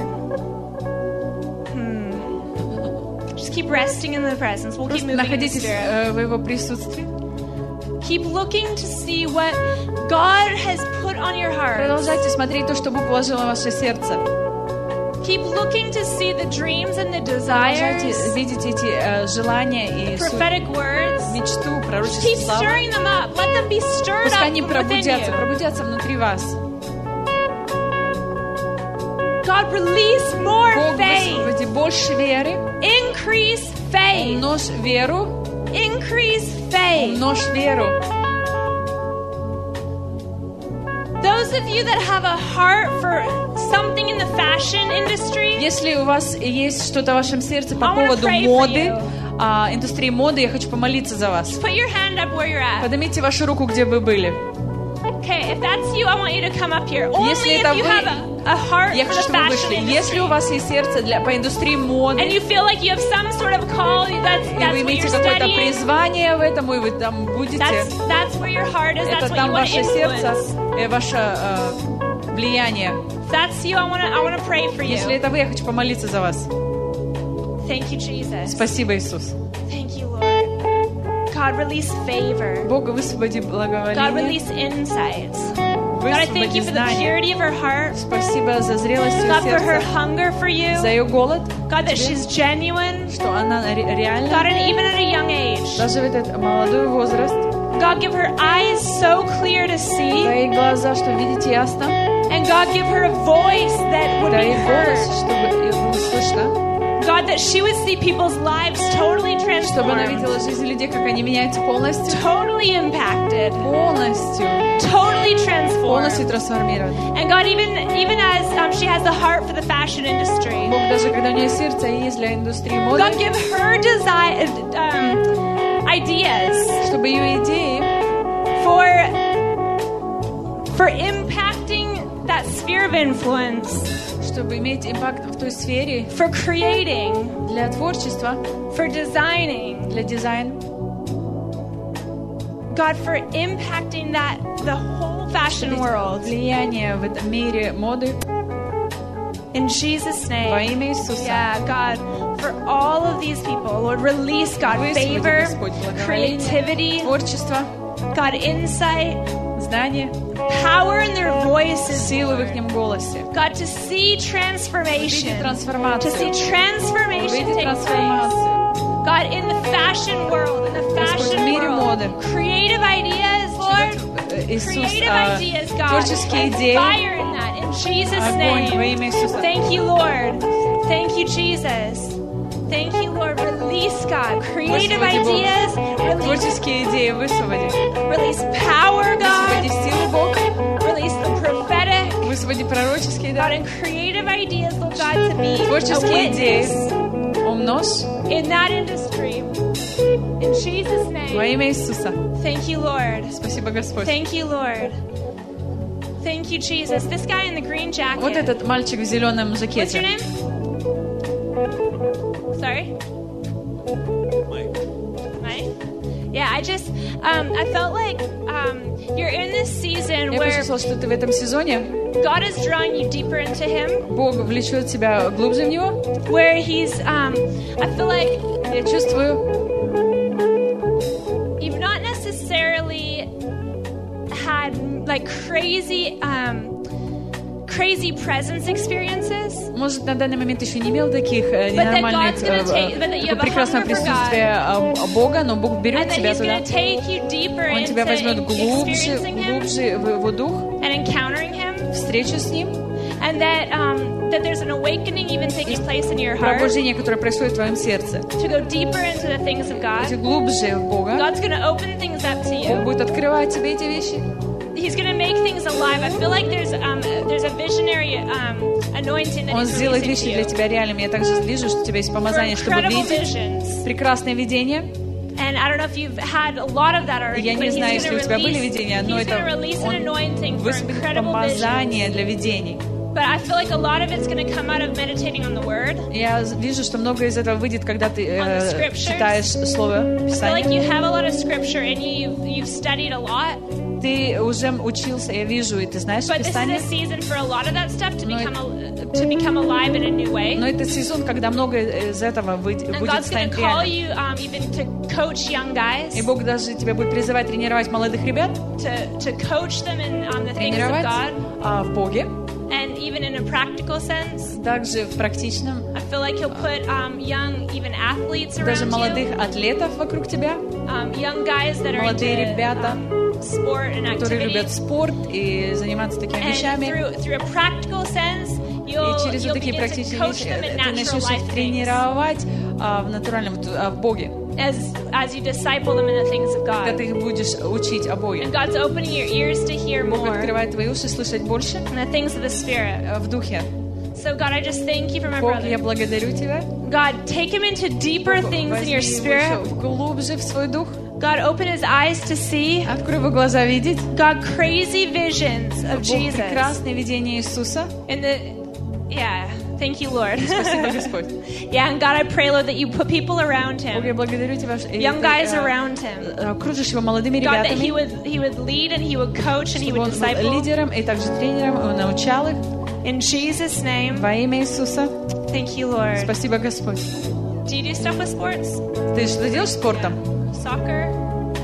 Hmm. Just keep resting in the presence. We'll keep Просто moving in the находитесь Spirit. э, в Его присутствии. Keep looking to see what God has put on your heart. Продолжайте смотреть то, что Бог вложил в ваше сердце. Keep looking to see the dreams and the Продолжайте desires, видеть эти э, желания и су- prophetic words. мечту, Keep пророческие слова. stirring them up. Let them be stirred Пускай up они from within пробудятся, you. пробудятся внутри вас. God, release more Бог, faith. высвободи больше веры, Increase faith. умножь веру, Increase faith. умножь веру. Those of you that have a heart for something in the fashion industry, Если у вас есть что-то в вашем сердце по I wanna поводу pray for моды, you. а, индустрии моды, я хочу помолиться за вас. put your hand up where you're at. Поднимите вашу руку, где вы были. Okay, if that's you, I want you to come up here. Only Если if это you вы, have a, a heart Я for хочу, the чтобы вы fashion вышли. Если у industry. вас есть сердце для, по индустрии моды, And you feel like you have some sort of call, that's, и вы that's what имеете you're какое-то studying. призвание в этом, и вы там будете, That's, that's where your heart is. это That's what you там want to ваше сердце, influence. э, ваше э, влияние. If that's you, I want to I want to pray for Если you. это вы, я хочу помолиться за вас. Thank you, Jesus. Спасибо, Иисус. Thank you, Lord. God, release favor. Бог, высвободи God, благоволение. release insights. God, I thank you for the purity of her heart. Спасибо за зрелость ее God, for her сердца, hunger for you. за ее голод, God, that she's genuine. что она ре- реально, God, and even at a young age. даже в этот молодой возраст, God, give her eyes so clear to see. дай глаза, что видеть ясно, And God, give her a voice that would be дай голос, heard. чтобы его слышно, God, that she would see people's lives totally чтобы она transformed, видела жизнь людей, как они меняются полностью, totally impacted, полностью, totally полностью transformed. трансформированы. And God, even even as um, she has the heart for the fashion industry, Бог, даже когда у нее сердце есть для индустрии моды, God, give her desire, um, ideas чтобы ее идеи for for impacting that sphere of influence, чтобы иметь импакт в той сфере, for creating, для творчества, for designing, для дизайна, God, for impacting that the whole fashion world. влияние в этом мире моды In Jesus' во name. имя Иисуса. Yeah, God, for all of these people, Lord, release, God, Высвободи, favor, Господь, благоволение, creativity, творчество, God, insight, знание, power in their voices, силы в Lord. их голосе. God, to see transformation, Видеть to трансформацию. see transformation Видеть take place. трансформацию. God, in the fashion world, in the Господь, в fashion мире world, моды. creative ideas, Lord, Иисус, creative а, ideas, God, творческие идеи, fire in that, in Jesus' огонь во name. имя Иисуса. Thank you, Lord. Thank you, Jesus. Thank you, Lord. Release, God, creative Высвободи, Бог. ideas, release, Творческие идеи высвободи. release power, Высвободи God, силу, Бог. release the prophetic, Высвободи пророческие God, дары. and creative ideas, Lord God, to be a Творческие идеи witness умножь in that industry. In Jesus' во name. имя Иисуса. Thank you, Lord. Спасибо, Господь. Thank you, Lord. Thank you, Jesus. This guy in the green jacket. Вот этот мальчик в зеленом What's your жакете. name? Sorry? Mike? Yeah, I just, um, I felt like um, you're in this season Я where почувствовала, что ты в этом сезоне, God is drawing you deeper into Him, Бог влечет тебя глубже в Него. where He's, um, I feel like Я чувствую, you've not necessarily had like crazy, um, crazy presence experiences. может, на данный момент еще не имел таких э, But that ненормальных, God's gonna э, take- but that you такое have a прекрасное hunger for присутствие э, Бога, но Бог берет And that тебя He's туда. going to take you deeper Он тебя возьмет into глубже, experiencing Him глубже в Его дух, and encountering Him. встречу с Ним, And that um, that there's an awakening even taking place in your heart пробуждение, которое происходит в твоем сердце. to go deeper into the things of God. Идти глубже в Бога. God's going to open things up to Бог you. будет открывать тебе эти вещи. He's going to make things alive. I feel like there's um, there's a visionary um, anointing that Он He's сделает releasing вещи to для you тебя реальными. Я также вижу, что у тебя есть for помазание, чтобы incredible видеть visions. прекрасное видение. And I don't know if you've had a lot of that already, Я but не He's знаю, going если у to тебя были release, видения, но he's это going to release an Он anointing for высвободит incredible visions. помазание для видений. But I feel like a lot of it's going to come out of meditating on the Word. Я вижу, что многое из этого выйдет, когда ты On the э, scriptures. читаешь Слово I feel like Писания. you have a lot of scripture and you've, you've studied a lot. Ты уже учился, я вижу, и ты знаешь But this is Писание. a season for a lot of that stuff to Но become a, to become alive in a new way. Но это сезон, когда многое из этого выйдет, And будет God's going станет to call реальным. you um, even to coach young guys, И Бог даже тебя будет призывать тренировать молодых ребят, to, to coach them in um, the things of тренировать God, а, в Боге, and even in a practical sense. также в практичном, I feel like He'll put um, young, even athletes даже around молодых you, атлетов вокруг тебя, um, young guys that are молодые into ребята, um, sport and которые любят activities. спорт и заниматься такими And вещами. through, through a practical sense, И you'll, через you'll вот такие begin to практичные coach вещи them in ты natural начнешь life их things. тренировать а, в натуральном, а, в Боге, As, as you disciple them in the things of когда God. ты их будешь учить о Боге. And God's opening your ears to hear Бог more открывает твои уши слышать больше in the things of the Spirit. э, в духе. So God, I just thank you for my Бог, я brother. благодарю тебя. God, take him into deeper things in Возьми your его spirit. еще глубже в свой дух. God, open his eyes to see. Открой его глаза видеть. God, crazy visions of Бог, Jesus. прекрасное видение Иисуса. In the, yeah, thank you, Lord. Спасибо, Господь. Yeah, and God, I pray, Lord, that you put people around Бог, я him, благодарю тебя, что young ты, guys э, around him. э, окружишь его молодыми God, that he ребятами, would he would lead and he would coach and he чтобы would он был disciple. лидером и также тренером, он научал их In Jesus' name, во имя Иисуса. thank you, Lord. Спасибо, Господь. Do you do stuff with sports? Ты что делаешь спортом? Soccer?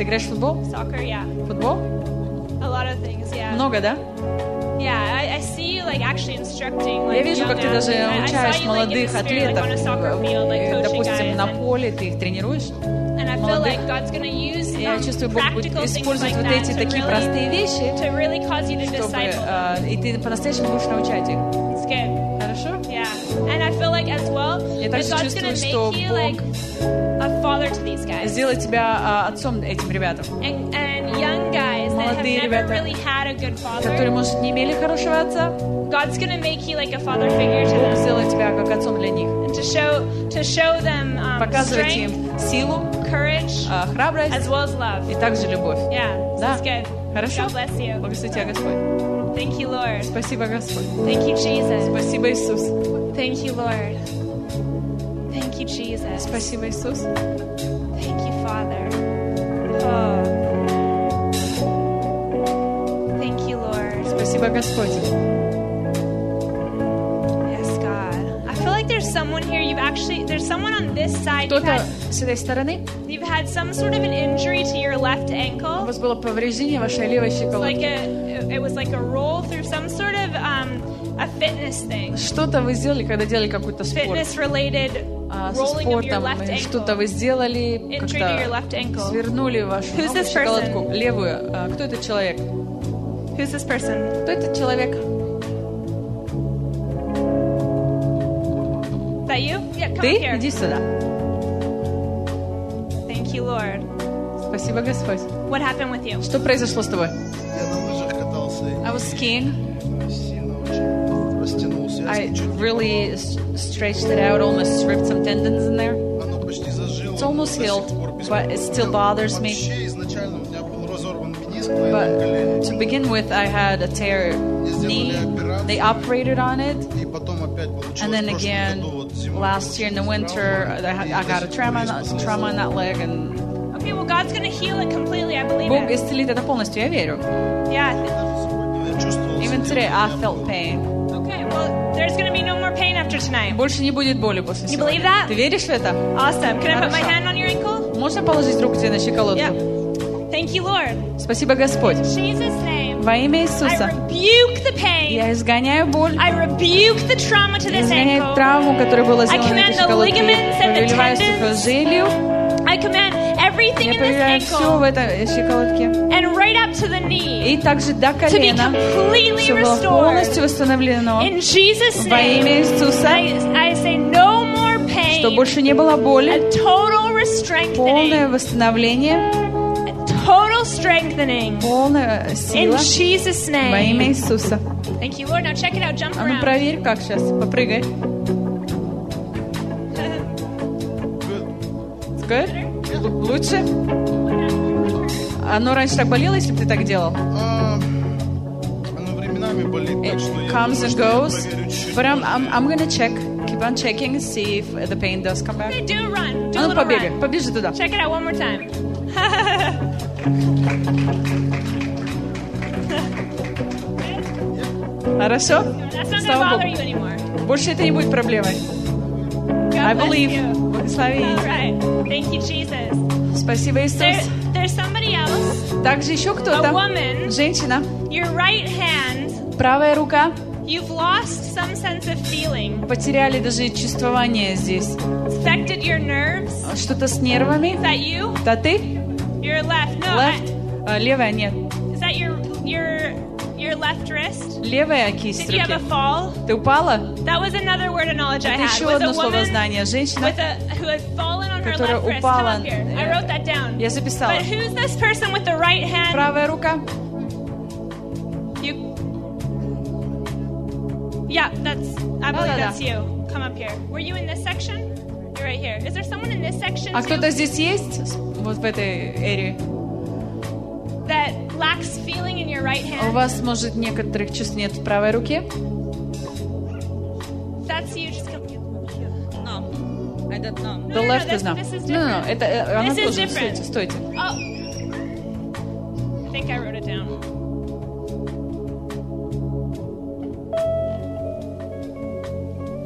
Ты играешь в футбол? Soccer, yeah. Футбол? A lot of things, yeah. Много, да? Yeah, I, I see you like actually instructing like Я вижу, young как ты даже athletes. I- I saw обучаешь you, like, in молодых the spirit, атлетов, like, on a soccer field, like, э, coaching допустим, guys, на and- поле, ты их тренируешь. And I feel молодых. like God's going to use Я um, чувствую, Бог будет practical things использовать like вот that эти to такие really, простые вещи, to really cause you to чтобы disciple. э, и ты по-настоящему будешь научать их. It's good. Хорошо? Yeah. And I feel like as well, Я that также God's going чувствую, to что make you Бог like a father to these guys. сделай тебя а, отцом этим ребятам, And, and young guys that have Молодые never ребята, really had a good которые, father, может, не имели хорошего отца. God's going to make you like a father figure to Бог them. сделает тебя как отцом для них. And to show, to show them um, Показывать strength, им силу, courage, а, храбрость as well as love. и также любовь. Yeah, Да. this is good. Хорошо? God bless you. Благослови тебя, Господь. Thank you, Lord. Спасибо, Господь. Thank you, Jesus. Спасибо, Иисус. Thank you, Lord. Thank you, Jesus. Спасибо, Иисус. Thank you, Father. Oh. Thank you, Lord. Спасибо, Господь. Yes, God. I feel like there's someone here. You've actually, there's someone on this side. You've Кто-то had, с этой стороны, you've had some sort of an injury to your left у ankle. вас было повреждение вашей левой It's like щиколотки. a, it was like a roll through some sort of um, a fitness thing. Что-то вы сделали, когда делали какой-то спорт. Fitness-related А, со rolling of your спортом left что-то ankle. вы сделали, Injury to your left как-то ankle. свернули вашу Who's ногу, this щиколотку левую. А, кто этот человек? Who's this person? Кто этот человек? Is that you? Yeah, come Ты? up here. Иди сюда. Thank you, Lord. Спасибо, Господь. What happened with you? Что произошло с тобой? Я на лыжах катался и I was skiing. сильно очень растянулся. Я I чуть не really s- stretched it out, almost ripped some tendons in there. упал. Оно почти зажило. It's almost до сих healed, пор but it still беспокоит. bothers me. Вообще изначально у меня был разорван мениск на левом But колене. to begin with, I had a tear knee. They operated on it. И потом опять получилось And then в прошлом again, году, вот зимой, last year in the winter, I, I got a trauma, trauma in that leg, and Okay, well, God's going to heal it completely. I believe Бог it. исцелит это полностью, я верю. Yeah. Я чувствовал Even себя, today, у I меня felt было- pain. Okay, well, there's going to be no more pain after tonight. Больше не будет боли после You сегодня. believe that? Ты веришь в это? Awesome. Can I put my Хорошо. hand on your ankle? Можно положить руку тебе на щиколотку? Yeah. Thank you, Lord. Спасибо, Господь. In Jesus' name, Во имя I Иисуса rebuke the pain. я изгоняю боль, I rebuke the trauma to я this изгоняю ankle. травму, которая была I сделана на command этой the щиколотке. ligaments Я and the повелеваю tendons. сухожилию, I command everything я in this повелеваю все в ankle этой щиколотке. and right up to the knee И также до to be колена, completely все было restored. полностью восстановлено. In Jesus' Во name, имя Иисуса, I, I say no more pain. что больше не было боли, A total полное re-strengthening. восстановление, A total strengthening. полная In сила Jesus' во имя name. Иисуса. Thank you, Lord. Now check it out. Jump А ну around. проверь, как сейчас. Попрыгай. It's good? Л- Лучше? Оно раньше так болело, если бы ты так делал? А, оно временами болит, так что It я comes думаю, and что я goes. проверю чуть-чуть But I'm, позже. I'm, I'm gonna check. Keep on checking and see if the pain does come back. Okay, do a run. Do А a ну little побегай, run. побежи туда. Check it out one more time. Хорошо? That's not going to Слава bother Богу. you anymore. Больше это не будет проблемой. I God bless believe. you. Благослови. All right. Thank you, Jesus. Спасибо, There, Иисус. there's somebody else, Также еще a кто-то. woman, Женщина. your right hand, Правая рука. you've lost some sense of feeling. Потеряли даже чувствование здесь. Affected your nerves. Что-то с нервами. Is that you? Да ты? Your left. No. Left. А, левая нет. I, is that your your your left wrist? Левая кисть Did you have a руки. fall? Ты упала? That was another word of knowledge I Это had. еще Was одно a слово woman знания. Женщина. with a who had fallen on her Которая left wrist. Come упала. up here. I wrote that down. Я записала. But who's this person with the right hand? Правая рука. You. Yeah, that's. I believe да, that's да. you. Come up here. Were you in this section? You're right here. Is there someone in this section А too кто-то здесь есть? Вот в этой эре. that lacks feeling in your right У hand? вас, может, некоторых чувств нет в правой руке? If that's you. Just come. No, I don't know. No, The no, left this, is no. This is No, no, different. no. Это, э, она This is тоже. different. Стойте, стойте. Oh. I think I wrote it down.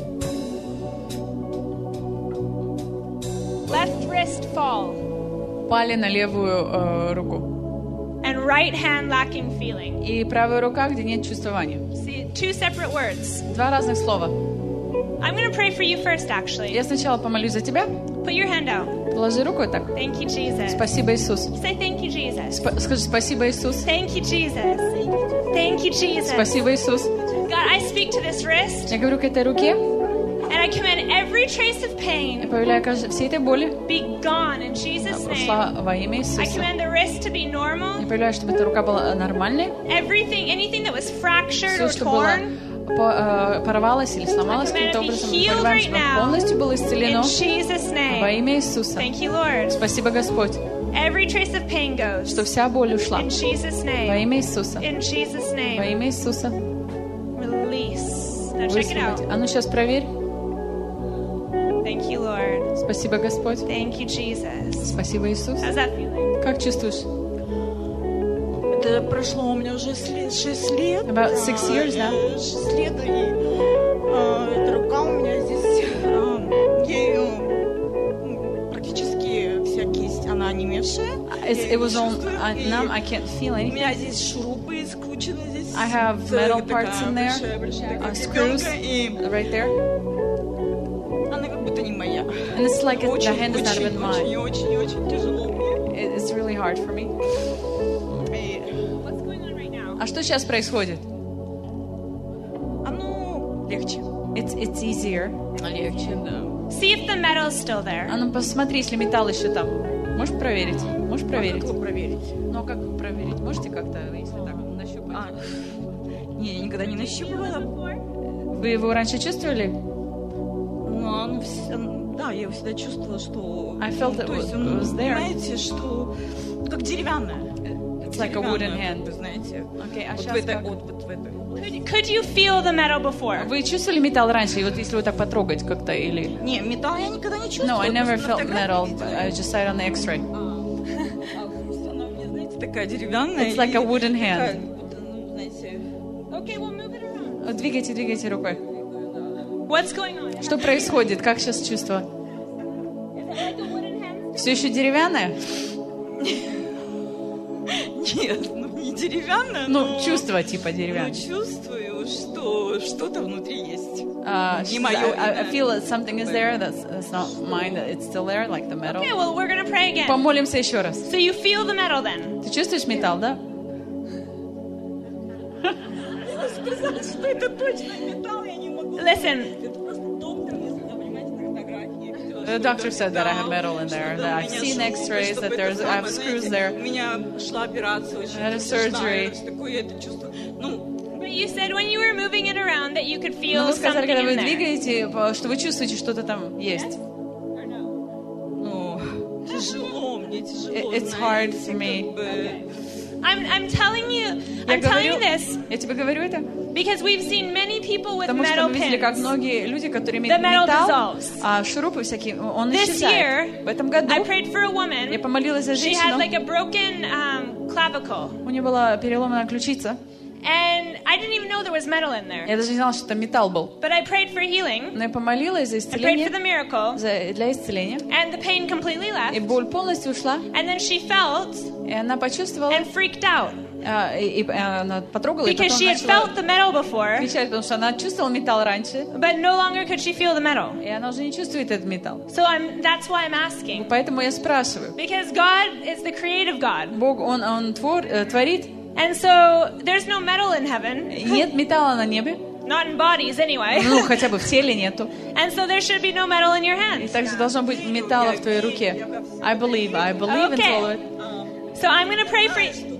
Left wrist fall. упали на левую э, руку. And right hand lacking feeling. И правая рука, где нет чувствования. See, two separate words. Два разных слова. I'm going to pray for you first, actually. Я сначала помолюсь за тебя. Put your hand out. Положи руку так. Thank you, Jesus. Спасибо, Иисус. Say thank you, Jesus. Спа- скажи спасибо, Иисус. Thank you, Jesus. Thank you, Jesus. Спасибо, Иисус. God, I speak to this wrist, Я говорю к этой руке. and I command every trace of Я pain повеляю каждой- всей этой боли. be gone in Jesus' name. Ушла во имя I Иисуса. command the wrist to be Я normal. повеляю, чтобы эта рука была нормальной. Everything, anything that was fractured Все, or что было torn, по- э, порвалось или сломалось каким-то образом, мы повелеваем, чтобы полностью было in исцелено Jesus' во name. имя Иисуса. Thank you, Lord. Спасибо, Господь, Every trace of pain goes что вся боль ушла in Jesus' во name. имя Иисуса. In Jesus' Во name. имя Иисуса. Release. Now check it out. Высвободи. А ну сейчас проверь. Thank you, Lord. Спасибо, Господь. Thank you, Jesus. Спасибо, Иисус. How's that feeling? Как чувствуешь? Это прошло у меня уже шесть лет. About six years, да? Э, Шесть лет, и э, эта рука у меня здесь, э, ею м, практически вся кисть, она онемевшая. It's, Я it was её on чувствую, uh, и numb. I can't feel У anything. меня здесь шурупы скручены здесь. I have целая metal такая parts in there, большая, большая uh, такая screws гребенка, и right there. она как будто не моя. And it's like it, the Очень, hand is not очень, even mine. очень, очень, очень тяжело мне. It- It's really hard for me. И What's going on right now? А что сейчас происходит? оно легче. It's, it's easier. Легче, да. See if the metal is still there. А ну посмотри, если металл еще там. Можешь проверить? Можешь проверить? Как его проверить? Ну а как проверить? Можете как-то, если так, нащупать? А, не, я никогда не нащупывала. Вы его раньше чувствовали? Но оно вс- да, я всегда чувствовала, что... I felt ну, it то есть, was- ну, was there. Понимаете, что как деревянное. It's like a wooden hand. Вы знаете. Окей, а Вот в сейчас этой, как? вот, вот в этой. Could, could you feel the metal before? Вы чувствовали металл раньше? И вот если вот так потрогать как-то или... Не, металл я никогда не чувствовала. No, I never просто на felt фотографии metal. видела. I just saw it on the X-ray. А просто она у меня, знаете, такая деревянная. It's like и a wooden hand. такая, будто, ну, знаете, Okay, well, move it around. Вот Двигайте, двигайте рукой. What's going on? Что происходит? Как сейчас чувство? Is it like a wooden hand? Все еще деревянное? нет, ну не деревянная, Ну, но... чувство типа но деревянное. чувствую, что что-то внутри есть. Uh, Не she's- моё, I, I да. feel that something is there that's, that's not mine, that it's still there, like the metal. Okay, well, we're going to pray again. Помолимся еще раз. So you feel the metal then? Ты чувствуешь металл, да? Сказать, что это точно металл, я не могу. Listen, Это просто доктор, если вы понимаете, на фотографии видела, The что doctor это said that I have металл, metal in there, что that у I've меня seen шурупы, X-rays, чтобы that это there's, I have самое, screws знаете, there. У меня шла операция очень I had a смешная, surgery. что такое это чувство. Ну, but you said when you were moving it around that you could Но feel вы сказали, something когда in вы there. двигаете, что вы чувствуете, что-то там есть. ну, тяжело, мне тяжело, It- it's hard знаете, for me. как бы. I'm, I'm telling you, Я I'm telling говорю, you this я тебе говорю это, because we've seen many people with потому что metal мы видели, как pins. многие люди, которые имеют The metal металл, dissolves. а шурупы всякие, он This исчезает. year, В этом году I prayed for a я woman. помолилась за She had женщину, like a broken um, clavicle, у нее была переломанная ключица. and I didn't even know there was metal in there. Я даже не знала, что это металл был. But I prayed for healing. Но я помолилась за I prayed for the исцеление, miracle, за- для исцеления. and the pain completely И left. боль полностью ушла. And then she felt И она почувствовала, and freaked out а, и, и она потрогала, и because потом she had начала felt the metal before, кричать, потому что она чувствовала металл раньше, but no longer could she feel the metal. и она уже не чувствует этот металл. So I'm, that's why I'm asking. Поэтому я спрашиваю. Because God is the creative God. Бог, Он, он твор, э, творит, And so there's no metal in heaven, и нет металла на небе, not in bodies anyway. ну, хотя бы в теле нету. And so there should be no metal in your И hands. также должно быть металла в твоей руке. I believe, I believe and follow it. So I'm going to pray for you.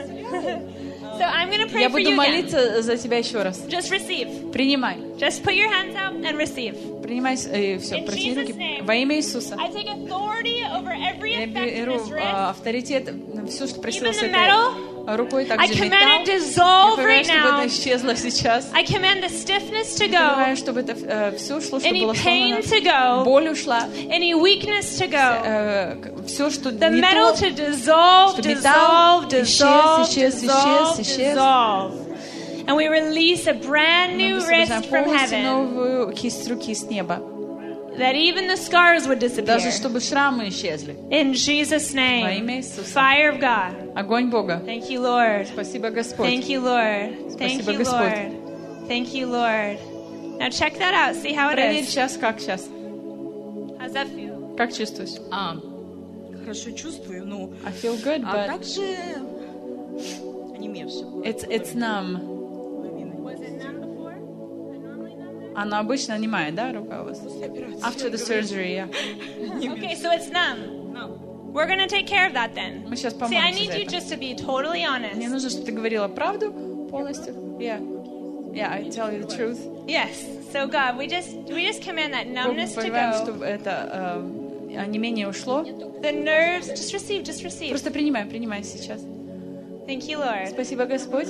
So I'm going to pray Я for буду you again. молиться за тебя еще раз. Just receive. Принимай. Just put your hands out and receive. Принимай, э, все, In протяни Jesus' руки. name. Во имя Иисуса. I take authority over every Я effect in беру this а, wrist. авторитет на все, что происходило Even с the этой metal, рукой, I также command металл. it Я dissolve понимаю, right чтобы now. это исчезло сейчас. I command the stiffness to Я понимаю, go, чтобы это все ушло, чтобы any было pain сломано. to go, Боль ушла. any weakness to go. Все, что The не metal то, to dissolve, что металл dissolve, dissolve, исчез, исчез, dissolve, исчез, исчез. dissolve. And we release a brand мы new высвобождаем wrist from полностью heaven. новую кисть руки с неба. That even the scars would disappear. Даже чтобы шрамы исчезли. In Jesus' Во name. имя Иисуса. Fire of God. Огонь Бога. Thank you, Lord. Спасибо, Господь. Thank you, Lord. Thank Спасибо, you, Господь. Lord. Thank you, Lord. Now check that out. See how it Проверь is. сейчас, как сейчас. How's that feel? Как чувствуешь? А, хорошо чувствую, ну, I feel good, а but как же онемевший был? it's, it's numb. Was it numb before? Normally numb? Она обычно немая, да, рука у вас? After the surgery, yeah. Okay, so it's numb. We're going to take care of that then. Мы сейчас See, I помолимся need за you это. just to be totally honest. Мне нужно, чтобы ты говорила правду полностью. Yeah. Yeah, I tell you the truth. Yes. So God, we just we just command that Мы numbness to понимаем, go. что это э, онемение ушло. The nerves, just receive, just receive. Просто принимай, принимай сейчас. Thank you, Lord. Спасибо, Господь.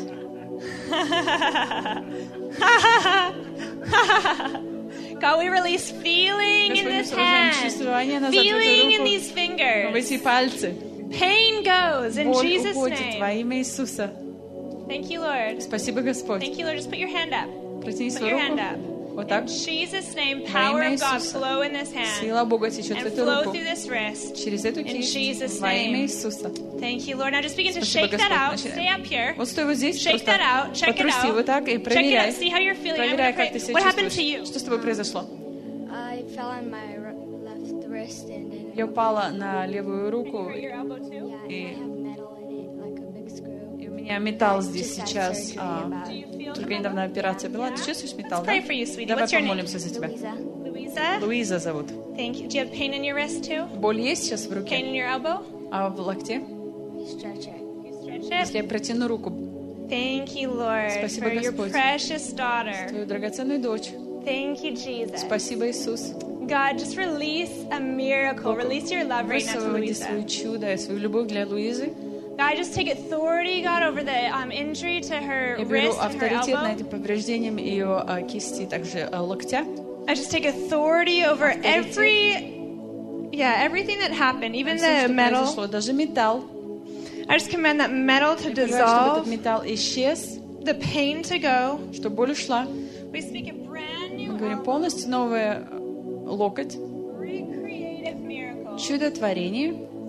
God, we release feeling in Господь, мы this сразу hand, чувствование назад в feeling in эту these руку, в fingers. эти пальцы. Pain goes in Боль Jesus' уходит во name. имя Иисуса. Thank you, Lord. Спасибо, Господь. Thank you, Lord. Just put your hand up. Протяни Put свою your hand руку. up. Вот так. In Jesus' name, Во power имя of God Иисуса. flow in this hand Сила Бога течет в and эту flow руку. through this wrist. Через эту In кисть. Jesus' Во имя name. Иисуса. Thank you, Lord. Now just begin to Спасибо, shake that Господь. out. Начинаем. Stay up here. Вот стой вот здесь, Shake that out. просто Check it потруси out. вот так и Check it проверяй. out. See how you're feeling. I'm Проверяй, gonna как pray. ты себя What happened to чувствуешь. you? Что с тобой произошло? I fell on my r- left wrist and then Я упала на левую руку, Hurt your elbow too? yeah, and I have metal in it, like a big screw. и у меня металл здесь Just had сейчас. surgery а, about Do you feel Только недавно операция была. Ты чувствуешь металл, Let's да? pray for you, sweetie. Давай What's your name? помолимся за тебя. Louisa. Louisa? Луиза зовут. Thank you. Do you have pain in your wrist too? Боль есть сейчас в Pain руке? in your elbow? А в локте? You stretch it. You stretch Если it. я протяну руку, Thank you, Lord, Спасибо, for your Господь. precious daughter. твою драгоценную дочь. Thank you, Jesus. Спасибо, Иисус. God, just release a miracle. Release your love right now to Высвободи свою Louisa. чудо и свою любовь для Луизы. God, just take authority, God, over the um, injury to her Я беру wrist and her авторитет над elbow. этим повреждением ее а, кисти, также а, локтя. I just take authority over Авторитет. every, yeah, everything that happened, even Все, the что metal. произошло, даже металл. I just command that metal to Я повелеваю, чтобы dissolve, этот металл исчез, the pain to go. чтобы боль ушла. We speak a brand Мы new говорим elbow, полностью новый локоть, recreative miracle. чудотворение,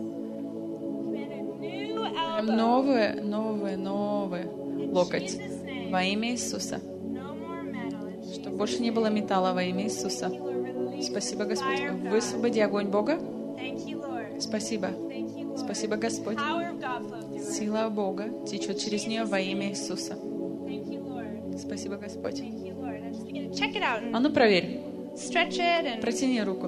And a new Прям elbow. новое, новое, новое In локоть Jesus' name. во имя Иисуса. No more metal. In Jesus' Чтобы больше не было металла во имя Иисуса. name, Lord, release Спасибо, the Господь. fire of God. Высвободи огонь Бога. Thank you, Lord. Спасибо. Thank you, Lord. Спасибо, Господь. Power of God flow through her. Сила Бога течет через нее во имя Иисуса. Thank you, Lord. Спасибо, Господь. Thank you, Lord. Now just begin to check it out А and ну проверь. stretch it and Протяни руку.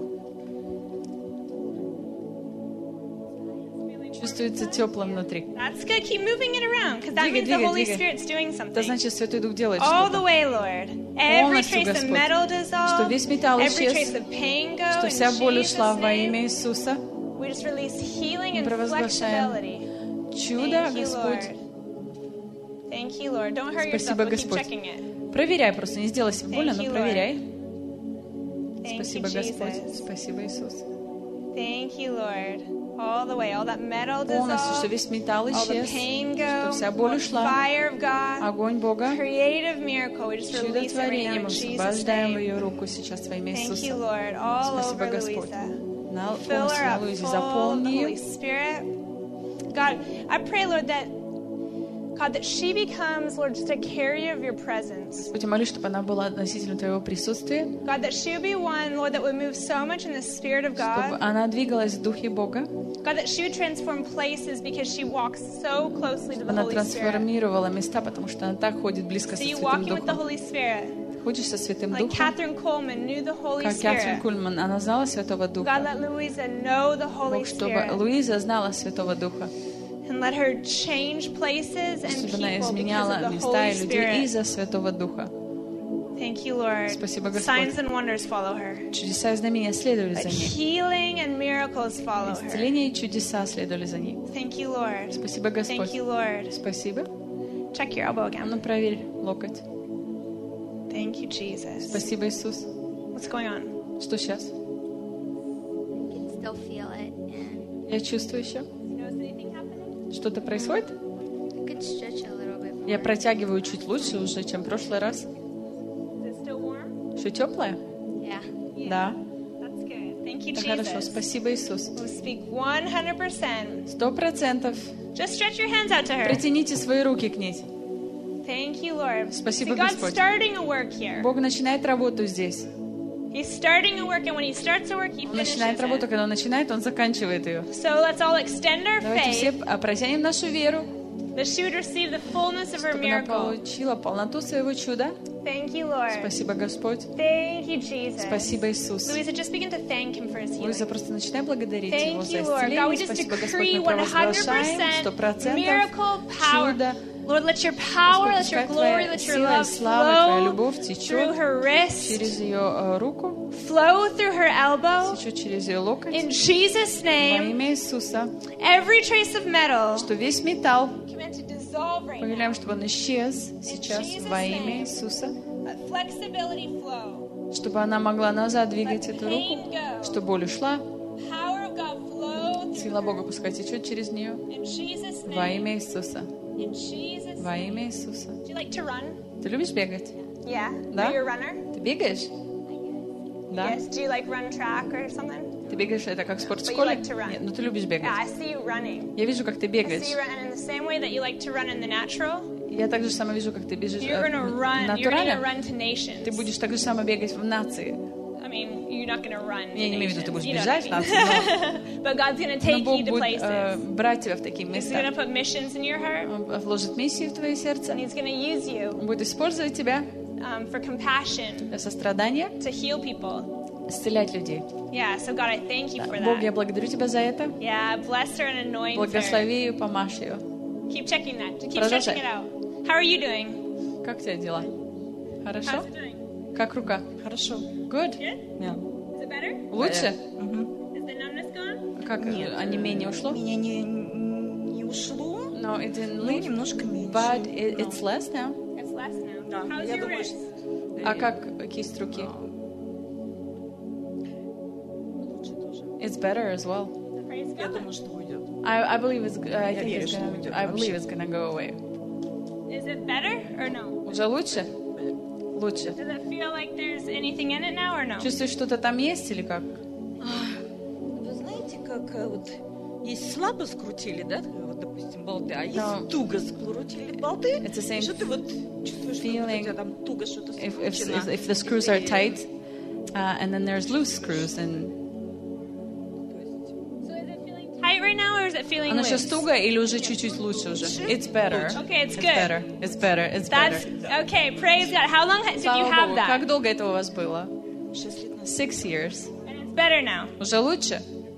Чувствуется тепло внутри. that's good. Keep moving it around because that Двигай, means the двигай, Holy двигай. Spirit's doing Это something. значит, Святой Дух делает All the что-то. way, Lord. Every Полностью, trace of Господь. metal Что dissolved. весь металл Every исчез. trace of pain go Что in вся боль Jesus' ушла во имя name. Иисуса. We just release healing Мы and провозглашаем flexibility. чудо, Thank you, Господь. Lord. Thank you, Lord. Don't hurt yourself, Спасибо, but keep Господь. checking it. Проверяй просто, не сделай себе больно, Thank но you, проверяй. Thank Спасибо, you, Господь. Jesus. Спасибо, Иисус. Thank you, Lord. All the way, all that metal Полностью, что dissolved, весь металл all the исчез, pain что go, вся боль more ушла, fire of God, огонь Бога, creative miracle. We just release it right now чудотворение in мы Jesus' освобождаем в name. ее руку сейчас во имя Thank you, Иисуса. Lord. All Спасибо, over Господь. Louisa. На, Fill полностью her на up Луизе full of the заполни Holy ее. Spirit. God, I pray, Lord, that God, that she becomes, Lord, just a carrier of your presence. Господь, я молюсь, чтобы она была носителем Твоего присутствия, God, that she would be one, Lord, that would move so much in the Spirit of чтобы God. она двигалась в Духе Бога, God, that she would transform places because she walks so closely to the она Holy Spirit. трансформировала места, потому что она так ходит близко со See, you Святым walking with the Духом. Holy Spirit. Ходишь со Святым Like Духом, Catherine Coleman knew the Holy как Кэтрин Spirit. Кульман, она знала Святого God, Духа. let Louisa know the Holy Бог, чтобы Spirit. Луиза знала Святого Духа, And let her change places and чтобы она people because изменяла of the места Holy и людей Spirit. из-за Святого Духа. Thank you, Lord. Спасибо, Господь. Signs and wonders follow her. Чудеса и знамения следовали But за ней. healing and miracles follow her. Исцеление и чудеса следовали за ней. Thank you, Lord. Спасибо, Господь. Thank you, Lord. Спасибо. Check your elbow А again. ну проверь локоть. Thank you, Jesus. Спасибо, Иисус. What's going on? Что сейчас? I can still feel it, and Я чувствую еще. You notice anything happening? Что-то происходит? I could stretch a little bit more. Я протягиваю чуть лучше уже, чем в прошлый раз. Is it still warm? Еще теплое? Yeah. Да. That's you, Это хорошо. Jesus. Спасибо, Иисус. We'll speak one hundred percent. Сто процентов. Just stretch your hands out to her. Протяните свои руки к ней. Thank you, Lord. Спасибо, See, God's Господь. starting a work here. Бог начинает работу здесь. He's starting a work, and when He starts a work, He Он начинает finishes работу, it. когда Он начинает, Он заканчивает ее. So let's all extend our Давайте все faith протянем нашу веру, that she would receive the fullness of her чтобы она miracle. получила полноту своего чуда. Thank you, Lord. Спасибо, Господь. Thank you, Jesus. Спасибо, Иисус. Louisa, just begin to thank Him for His healing. Луиза, просто начинай благодарить Его Thank за you, Lord. God, we исцеление. just Спасибо, Господь, decree мы one провозглашаем hundred сто percent процентов miracle power. чудо. Lord, let your power, let your Господь, glory, Твоя let your сила, love слава, Твоя flow любовь through течет her wrist, через ее э, руку, flow through her elbow. течет через ее локоть. In Jesus' Во name, имя Иисуса, every trace of metal что весь металл, command to dissolve right now. повелеваем, чтобы он исчез сейчас Jesus' во имя name. Иисуса, Let flexibility flow. чтобы она могла назад двигать Let эту pain руку, go. чтобы боль ушла, Power of God flow through сила her. Бога пускай течет через нее. In Jesus' Во name. имя Иисуса. In Jesus' Во name. имя Иисуса. Do you like to run? Ты любишь бегать? Yeah. Да? Are you a runner? Ты бегаешь? Да? Yes. Do you like run track or something? Ты бегаешь, это как в But you спортшколе? like to run. Нет, ну ты любишь бегать. Yeah, I see you running. Я вижу, как ты I see бегаешь. you run, and in the same way that you like to run in the natural, Я так же само вижу, как ты бежишь you're э, gonna в run. You're gonna натурале. run to nations. Ты будешь так же само бегать в нации. I mean, you're not gonna run. To Я не имею в виду, ты nations, будешь you know what I бежать в mean. нации, But God's gonna но, но take Бог you to будет э, places. брать тебя в такие He's места. gonna put missions in your heart, Он вложит миссию в твое сердце. and He's gonna use you Он будет использовать тебя um, for compassion для сострадания, to heal people. исцелять людей. Yeah. So God, I thank you for Бог, я that. благодарю тебя за это. Yeah. Bless her and anoint her. Благослови ее, помажь ее. Keep checking that. Keep Продолжай. checking it out. How are you doing? Как у тебя дела? Хорошо? How's it doing? Как рука? Хорошо. Good? Good. Yeah. Is it better? Лучше? Is the numbness gone? Как? Онемение ушло? Меня не, не ушло, No, it didn't но leave. немножко меньше. But it, it's less now. It's less now. Да, How's я your думаю, wrist? что А как кисть руки? лучше тоже. It's better as well. Praise Я God. думаю, что уйдет. I, I believe it's. I Я think верю, it's что gonna. уйдет I believe вообще. it's gonna go away. Is it better or no? Уже лучше? Лучше. Does it feel like there's anything in it now or no? Чувствуешь, что-то там есть или как? Вы знаете, как э, вот есть слабо скрутили, да, вот, допустим, болты, а есть Да. туго скрутили болты, It's the same и что ты вот чувствуешь, что вот у feeling тебя там туго что-то If if, скручено. if, if the screws are tight, uh, and then there's loose screws, and So is it feeling tight right now or is it feeling оно loose? сейчас туго или уже чуть-чуть лучше уже? It's better. Okay, it's It's good. better. It's better. It's That's better. okay. Praise God. How long ha- did you Слава have Богу. that? Как долго это у вас было? Шесть лет назад. Six years. And it's better now. Уже лучше?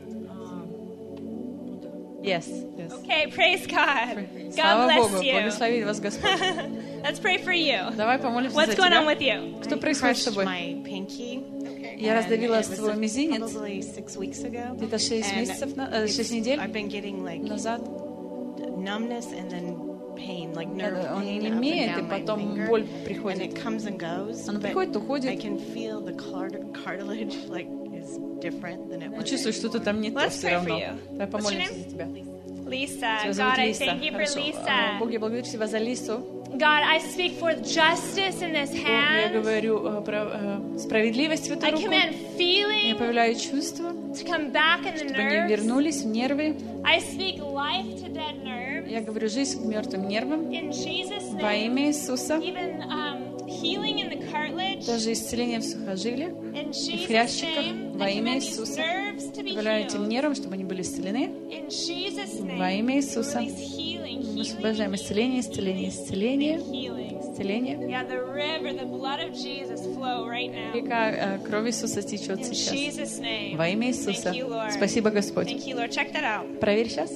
Yes. Yes. Okay, praise God. God Слава bless Богу. you. Благослови вас Господь. Let's pray for you. Давай помолимся What's за going on тебя. with you? Что происходит с Crushed тобой? my pinky. Я and раздавила it was свой мизинец probably six weeks ago. где-то шесть And месяцев, на- э, шесть недель I've been getting like назад. numbness and then pain, like nerve Он pain up немеет, and и down my потом finger. боль And приходит. it comes and goes. Оно but приходит, уходит. I can feel the cart- cartilage like is different than it Я was. чувствую, что-то там не то Let's все pray for равно. you. Давай What's your помолимся name? за тебя. Lisa. Тебя God, зовут I Лиса. thank you for Хорошо. А, Lisa. Бог, я благодарю тебя за Лису. God, I speak forth justice in this Бог, я hand. говорю э, про э, справедливость в I эту руку. command Я feeling появляю чувства, to come back in the чтобы они nerves. вернулись в нервы. I speak life to dead nerves. Я говорю жизнь к мертвым нервам. In Jesus' Во name. имя Иисуса. Even um, healing in the cartilage. Даже исцеление в сухожилии. In Jesus' хрящиках. name. Во I имя command these Иисуса. nerves to be Позволяю этим healed. нервам, чтобы они были исцелены. In Jesus' name. Во имя Иисуса. Release healing, Мы healing, освобождаем исцеление, исцеление, исцеление, healing. исцеление. Yeah, the river, the blood of Jesus flow right now. Река э, крови Иисуса течет In сейчас. Jesus' name. Во имя Иисуса. Thank you, Lord. Спасибо, Господь. Thank you, Lord. Check that out. Проверь сейчас.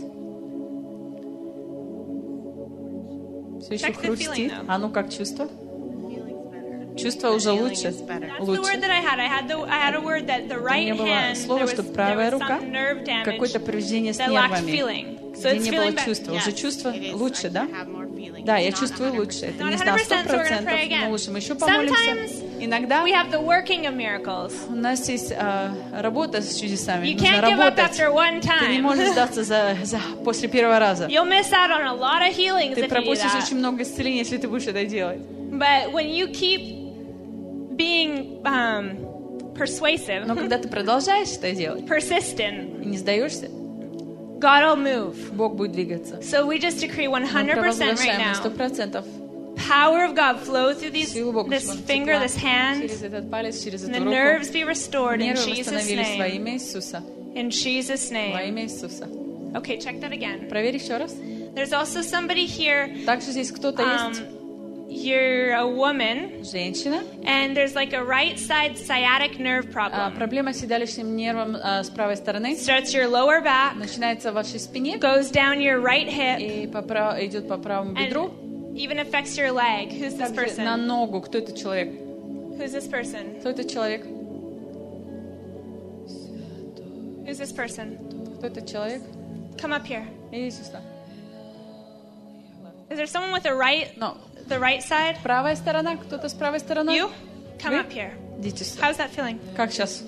Все еще Check the хрустит. feeling, though. А ну как чувство? Чувство уже Feeling лучше. is better. That's the word Лучше. that I had. I had the I had a word that the У right меня было hand слово, there was, что there правая was рука, some nerve damage какое-то повреждение с that lacked нервами, feeling. So где it's не feeling было better. чувства. Уже Yes, чувство it is. лучше, I да? have more feeling. Да, я It's not чувствую one hundred лучше. percent. Это Not не one на hundred сто percent, so we're gonna процентов, pray again. но лучше мы еще помолимся. Sometimes Иногда we have the working of miracles. у нас есть а, работа с чудесами. You Нужно can't give up работать. after one Ты не можешь time. сдаться за, за, после первого раза. You'll miss out on a lot of healings Ты if you do пропустишь that. очень много исцелений, если ты будешь это делать. But when you keep being um, persuasive, Но когда ты продолжаешь это делать persistent, и не сдаешься, God will move. Бог будет двигаться. So we just decree one Мы hundred percent right провозглашаем на сто now. процентов Power of God flow through these, силу Бога, this чтобы он finger, текла this hand, через этот палец, через and эту the руку. nerves be restored in Нервы Jesus' восстановились во name. имя Иисуса. In Jesus' Во name. имя Иисуса. Okay, check that again. Проверь еще раз. There's also somebody here. Также здесь кто-то Um, есть. you're a woman, Женщина. and there's like a right side sciatic nerve А, problem. проблема с седалищным нервом а, с правой стороны. Starts your lower back, Начинается в вашей спине goes down your right hip, и по прав- идет по правому бедру. and even affects your leg. Who's this Также на person? ногу. Кто этот человек? Who's this person? Кто этот человек? Who's this person? Кто этот человек? Come up here. Иди сюда. Is there someone with the right, Но the right side? правая сторона. Кто-то с правой стороны? You? Come Вы? up here. Идите сюда. How's that feeling? Как сейчас?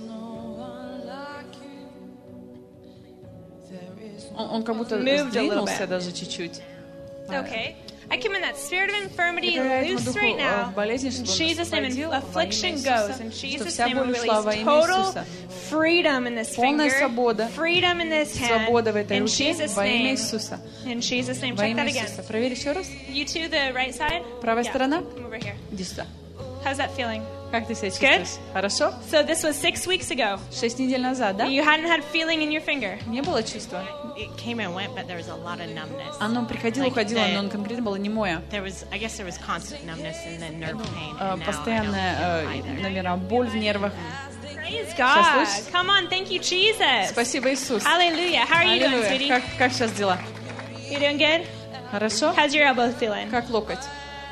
Он, он как будто Moved a little сдвинулся bit. даже чуть-чуть. Okay. I command that spirit of infirmity Говорю этому loose духу right э, now. болезни, In чтобы он Jesus' name, освободил and во имя affliction Иисуса, goes. In что Jesus' вся name, we боль ушла во release имя total Иисуса. freedom in this Полная finger, свобода. freedom in this hand. Свобода в этой In руке Jesus' во имя name. Иисуса. In Jesus' name. Во Check имя that again. Иисуса. Проверь еще раз. You too, the right side. Правая Yeah. сторона. Come over here. Иди сюда. How's that feeling? Как ты себя Good? чувствуешь? Хорошо? So this was six weeks ago. Шесть недель назад, да? You hadn't had feeling in your finger. Не было чувства. It came and went, but there was a lot of numbness. Оно приходило, Like уходило, the- но оно конкретно было немое. There was, I guess, there was constant numbness and then nerve pain. Э, And now I don't Постоянная, feel э, either. наверное, боль в нервах. Praise God. слышишь? Come on, thank you, Jesus. Спасибо, Иисус. Hallelujah. How are you doing, Аллилуйя. sweetie? Как, как сейчас дела? You doing good? Хорошо? How's your elbow feeling? Как локоть?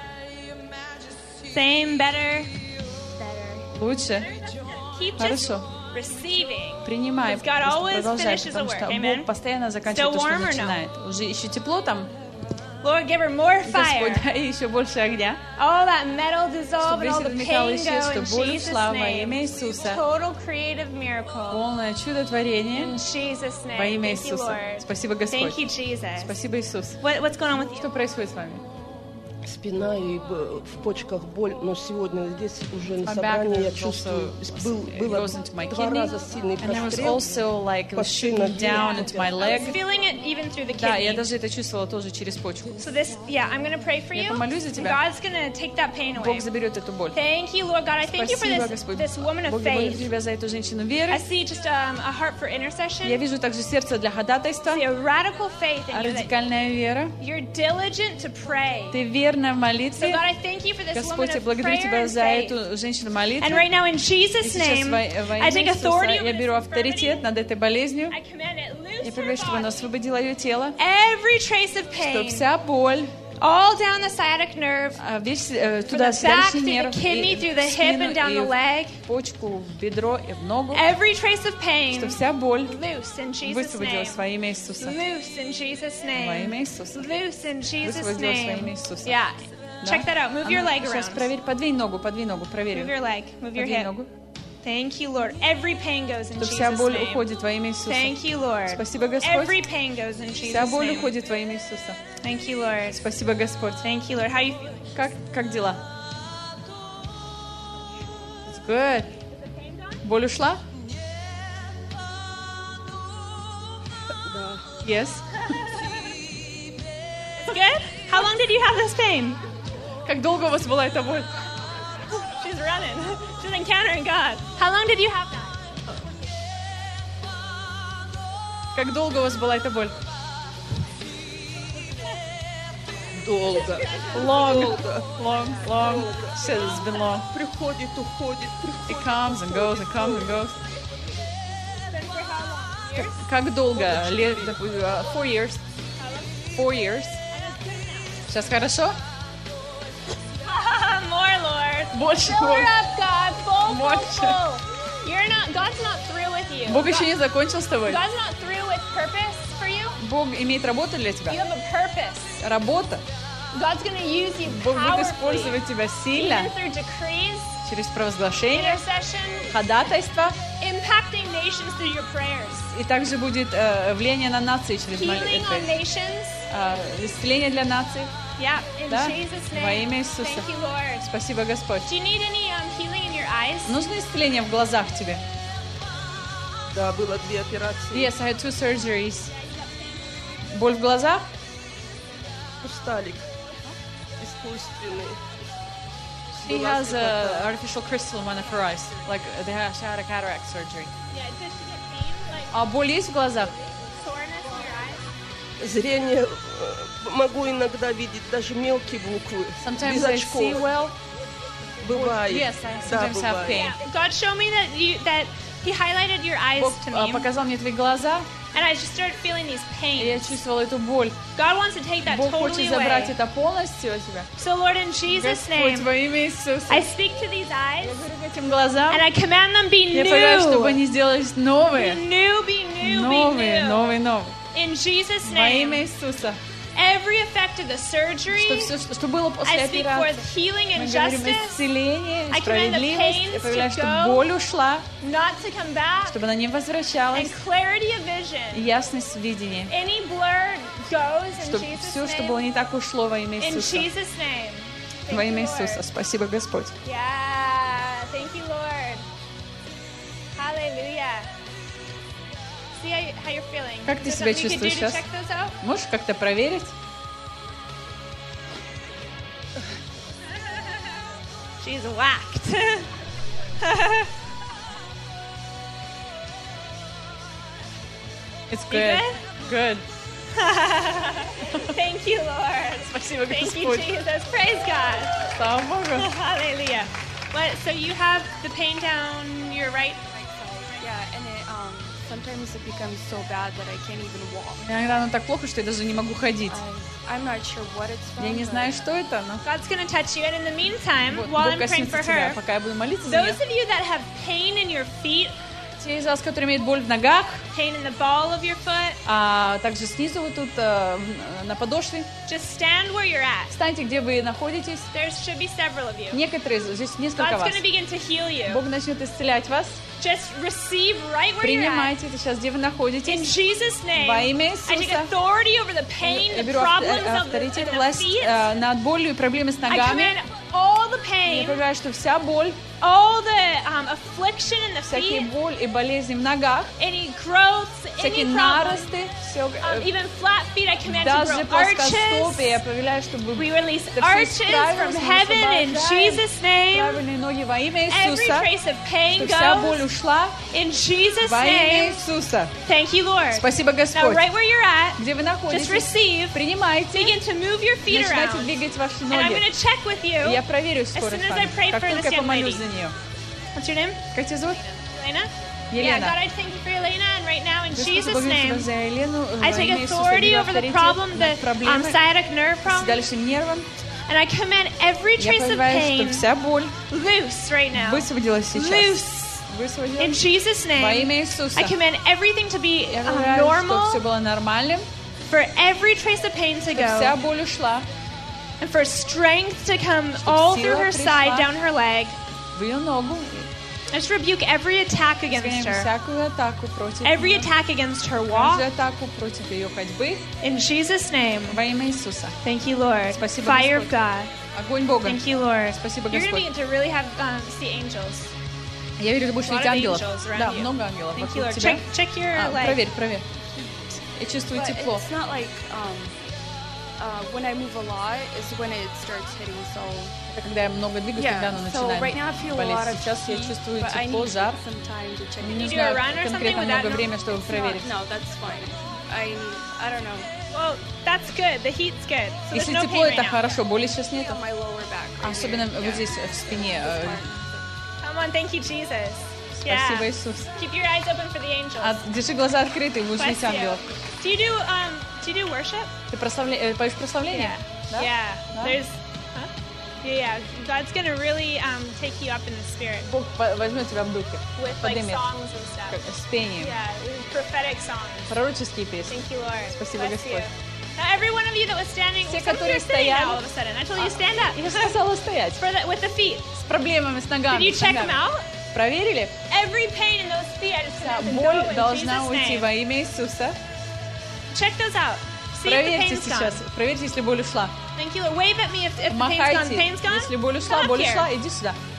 Same, better? Лучше? Keep just Хорошо. receiving. Принимай, Because God просто always продолжай, finishes потому the что work. Amen. Бог постоянно заканчивает Still то, что warm or no? начинает. Уже еще тепло там, Lord, give her more fire. Господь, дай еще больше огня, All that metal dissolve чтобы and all весь the этот металл pain исчез, go in чтобы боль Jesus' ушла во name. имя Иисуса. Total creative miracle. Полное чудотворение In Jesus' name. во имя Thank you, Иисуса. Lord. Спасибо, Thank you, Господь. Jesus. Спасибо, Иисус. What, what's going on with you? Что происходит с вами? Спина и б- в почках боль, но сегодня здесь уже на My back собрании я is чувствую, also- был, it было goes into my два kidney, раза сильный and there was прострел. also like Под shooting шейной down отделом. into my I was leg. feeling it even through the Да, я kidney. даже это чувствовала тоже через почку. So this, yeah, I'm going to pray for Я you. помолюсь за тебя. God's going to take that pain away. Бог заберет эту боль. Thank you, Lord God. I thank you for Спасибо, this, Господь. this woman of Бог, я благодарю faith. Тебя за эту женщину I веры. see just um, a heart for Я intercession. вижу также сердце для ходатайства, I see a radical faith in you that радикальная вера. you're diligent to pray. Ты верна в So молитве. God, I thank you for this woman Господь, я of благодарю prayer Тебя and за faith. эту женщину And молитвы. right now, in И Jesus' сейчас name, во, во I имя take Иисуса authority я over беру this авторитет infirmity. над этой болезнью. I command it loose Я from проверю, your чтобы она body. освободила ее тело, Every trace of чтобы pain, вся боль, all down the sciatic nerve, а, весь э, from туда the back седалищный through the нерв, kidney, и through в the hip спину, and down the и leg, в почку, в бедро и в ногу, every trace of pain, что вся боль loose in Jesus' name. высвободилась во имя Иисуса. Loose in Jesus' Во name. имя Иисуса. Loose in Jesus' Высвободилась во имя name. Иисуса. Yeah. Да? Check that out. Move А your ну, leg Сейчас around. проверь, подвинь ногу, подвинь ногу, Move проверим. your leg. Move your Подвинь hip. ногу. Thank you, Lord. Every pain goes in Что вся Jesus' боль name. уходит во имя Иисуса. Thank you, Lord. Спасибо, Господь. Every pain goes in Вся Jesus' боль name. уходит во имя Иисуса. Thank you, Lord. Спасибо, Господь. Thank you, Lord. How you feeling? Как, как дела? It's good. Боль ушла? Yes. It's good? How long did you have this pain? Как долго у вас была эта боль? She's running. She's encountering God. How long did you have that? Как долго у вас была эта боль? Долго. Long, long, long. She said it's been long. Приходит, уходит, приходит. It comes and goes, it comes and goes. Been for how long? Years? Как долго? Лет, допустим, uh, four years. Four years. And it's good now. Сейчас хорошо? More, Lord. Больше. Fill her up, God. Full, full, Больше. full. You're not. God's not through with you. Бог еще не закончил с тобой. God's not through with purpose for you. Бог имеет работу для You тебя. have a purpose. Работа. God's going to use you Бог будет powerfully, использовать тебя сильно even through decrees, через провозглашение, intercession, ходатайство, impacting nations through your prayers, и также будет э, влияние на нации через healing on молитвы. nations. Э, исцеление для наций. Yeah, in Да, Jesus' во name. имя Иисуса. Thank you, Lord. Спасибо, Господь. Do you need any um, healing in your eyes? Нужно исцеление в глазах тебе? Да, было две операции. Yes, I had two surgeries. Боль в глазах? Хрусталик искусственный. She Была has an слепота. artificial crystal in one of her eyes. Like, they had, she had a cataract surgery. Yeah, does she get pain? Like А боль есть в глазах? soreness in your eyes? Зрение э, могу иногда видеть даже мелкие буквы. Sometimes Без I очков. see well. Бывает. Yes, I Да, sometimes have бывает. pain. Yeah. God showed me that you that He highlighted your eyes Бог to а, me, показал мне твои глаза, and I just started feeling these и я pains. чувствовала эту боль. God wants to take that Бог totally хочет забрать away. это полностью от тебя. So Lord, in Jesus' Господь, name, во имя Иисуса. I speak to these eyes, Я говорю к этим глазам, and I command them be я повелеваю, чтобы new, они сделались be новые. new, be new, Новые, be new. новые, новые. In Jesus' Во имя name, Иисуса. every effect of the Что surgery, все, что, что было после I speak forth операции. healing Мы and говорим justice, исцеление, I command the справедливость. pains Я повелеваю, to чтобы go, боль ушла, not to come back, чтобы она не возвращалась. and clarity of И vision. ясность видения. Any blur goes in Чтобы Jesus' все, что было name. не так, ушло во имя In Иисуса. Jesus' name. Thank Во you, имя Lord. Иисуса. Спасибо, Господь. Yeah. Thank you, Lord. Hallelujah. See how, you, how you're feeling. Как ты Is себя there something we could do чувствуешь to сейчас? check those out? Можешь как-то проверить? She's whacked. It's You good. good? Good. Thank you, Lord. Спасибо, Thank you, Господь. Jesus. Praise God. Слава Богу. Hallelujah. What? So you have the pain down your right? Yeah, and it um sometimes it becomes so bad that I can't even walk. Иногда оно так плохо, что я даже не могу ходить. I, I'm not sure what it's from. Я не but знаю, что это, но God's going to touch you. And in the meantime, вот while Бог I'm praying for коснется тебя, her, пока я буду молиться за нее. those of you that have pain in your feet, Те из вас, которые имеют боль в ногах, pain in the ball of your foot, а также снизу вот тут э, в- на подошве, just stand where you're at. встаньте, где вы находитесь. There should be several of you. Некоторые, здесь несколько God's вас. going to begin to heal you. Бог начнет исцелять вас. Just receive right where you're at. Принимайте это сейчас, где вы In находитесь. Jesus' name, Во имя I take Иисуса. authority over the pain, Я the беру problems авто- of the, авторитет, in the власть feet. э, над болью и проблемами с I ногами. command all the Я pain, понимаю, что вся боль, all the um, affliction in the всякие feet, боль и болезни в ногах, any growths, всякие any problems, наросты, все, um, even flat feet, I command to даже grow arches. плоскостопие, я повелеваю, чтобы We release это всё arches from исправилось, мы heaven in освобождаем Jesus' name. правильные ноги во имя Every Иисуса, trace of pain чтобы вся боль goes ушла in Jesus' во имя name. Иисуса. Thank you, Lord. Спасибо, Now, Господь. right where you're at, Где вы just находитесь, receive. принимайте, Begin to move your feet начинайте around. двигать ваши And I'm going ноги. to check with И you. я проверю As скоро soon с as I вами, pray как for только this я young помолюсь lady. за нее. What's your name? Как тебя зовут? Elena? Yeah, Елена. God, I thank you for Elena, and right now, in Господи, Jesus' благодарю Тебя name, за Елену, I во take имя Иисуса, authority беру over the авторитет problem, the над um, проблемой, sciatic nerve с problem, седалищным нервом. and I command every Я trace of повелеваю, pain что вся боль loose right now. высвободилась сейчас. Loose. In Высвободилась Jesus' во name, имя Иисуса. I command everything to be Я um, повелеваю, чтобы normal, все было нормальным, for every trace of pain to чтобы вся go, боль ушла and for strength to come all through her side, down her leg. в ее ногу. I just rebuke every attack against Изгоняем her, всякую атаку против every нее, attack against her каждую walk. атаку против ее ходьбы In Jesus' name, во имя Иисуса. thank you, Lord. Спасибо, Fire of Господь. God. Огонь Бога. Thank you, Lord. Спасибо, You're going to Господь. begin to really have um, see angels. Я верю, ты будешь A lot видеть of ангелов. angels around Да, you. много ангелов Thank you, вокруг Lord. тебя. Check, check your А, leg. проверь, проверь. Я чувствую But тепло. it's not like um uh when I move a lot is when it starts hitting. So Это когда я много двигаюсь, yeah. когда оно So начинает right now I feel a болеть. lot of Сейчас я heat, чувствую but I тепло, need жар. some time to check Не it. you do знаю a run or something конкретно with that? много No. времени, чтобы It's not- проверить. No, that's fine. I I don't know. Well, that's good. The heat's good. So there's Если no тепло, pain это right now. хорошо. Боли сейчас нет. On my lower back. right Особенно here. вот Yeah. здесь, в спине. э, Come on, thank you, Jesus. Спасибо, Yeah. Иисус. Keep your eyes open for the angels. А, держи глаза открыты, будешь Bless видеть you. ангелов. Do you do um do you do worship? Ты прославля... э, поешь прославление? Да? Yeah. Да? There's huh? Yeah, yeah. God's gonna really um take you up in the spirit Бог по- возьмет тебя в духе, with like поднимет songs and stuff. как- с пением. Yeah, prophetic songs. Пророческие песни. Thank you, Lord. Спасибо, Bless you. Господь. Now, every one of you that was standing, Все, some of you are которые sitting стояли- now all of a sudden. I told you to stand up. Я сказала стоять. For the, with the feet. С проблемами с Did ногами. you с check them ногами. out? Проверили? Every pain in those feet, I just Вся command to боль go in должна Jesus' уйти name. во имя Иисуса. Check those out. See if the Проверьте pain's сейчас. gone. Проверьте, если боль ушла. Thank you, Lord. Wave at me if, if the pain's gone. Махайте. Pain's gone? Если боль ушла, Come up боль here. ушла, иди сюда.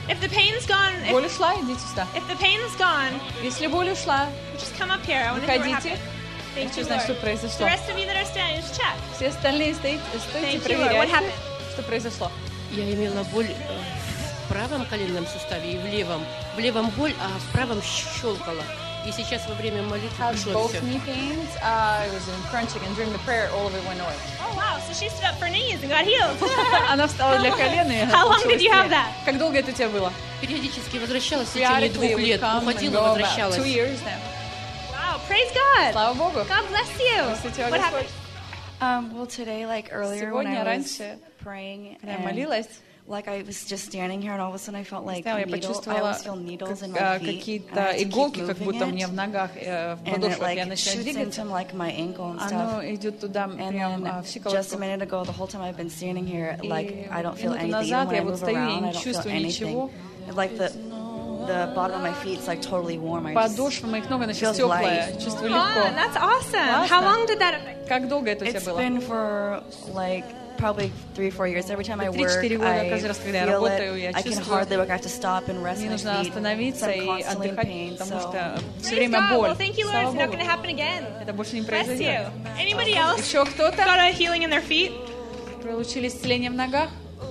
If the pain's gone, Боль if, ушла, идите сюда. if the pain's gone, Если боль ушла, just come up here. I want to hear what выходите. happened. Thank Хочу you, знать, что Lord. The произошло. rest of you that are standing, just check. Все остальные стоите, стойте, Thank you, Lord. What проверяйте, happened? что произошло. Я имела боль э, в правом коленном суставе и в левом. В левом боль, а в правом щелкала. И сейчас во время молитвы Had пришло both все. knee pains. Uh, it was in crunching, and during the prayer, all of it went away. Oh, wow. So she stood up for knees and got healed. Она встала для колена и How long получила did you have исцеление. that? Как долго это у тебя было? Периодически возвращалась в течение Periodically, двух it would лет. come and Уходила, go about возвращалась. two years now. Wow. Praise God. Слава Богу. God bless you. Благослови тебя What Господь. happened? Um, well, today, like earlier when Сегодня I was раньше, praying, когда я and, молилась, like I was just standing here, and all of a sudden I felt like я needle, I почувствовала always feel needles in my как- feet. and какие-то I had to keep иголки, как moving будто it, мне в ногах, э, в and it подошвах. Я like начинаю shoots двигаться. into like my ankle and stuff. Оно идет туда And прям then а, в just a щиколотку. minute ago, the whole time I've been standing here, like И I don't feel минуту anything. Even назад when я I вот move стою, я around, не I don't feel чувствую ничего. anything. It's like the the bottom of my feet is like totally warm. I just, Подошва моих ног, она сейчас feels теплая. light. Чувствую Come легко. on, that's awesome. How Классно. long did that affect? Как долго это у тебя it's было? been for like probably three, four years. Every time I work, три-четыре года, I каждый раз, когда я feel работаю, it. я I can чувствую. hardly work. I have to stop and rest Мне my нужно feet. остановиться So I'm и constantly in отдыхать, pain. потому So что все Praise время God. боль. Well, thank you, Lord. Слава It's not Богу. going to happen again. Это больше не Bless произойдет. you. Anybody else Еще кто-то got a healing in their feet? получили исцеление в ногах?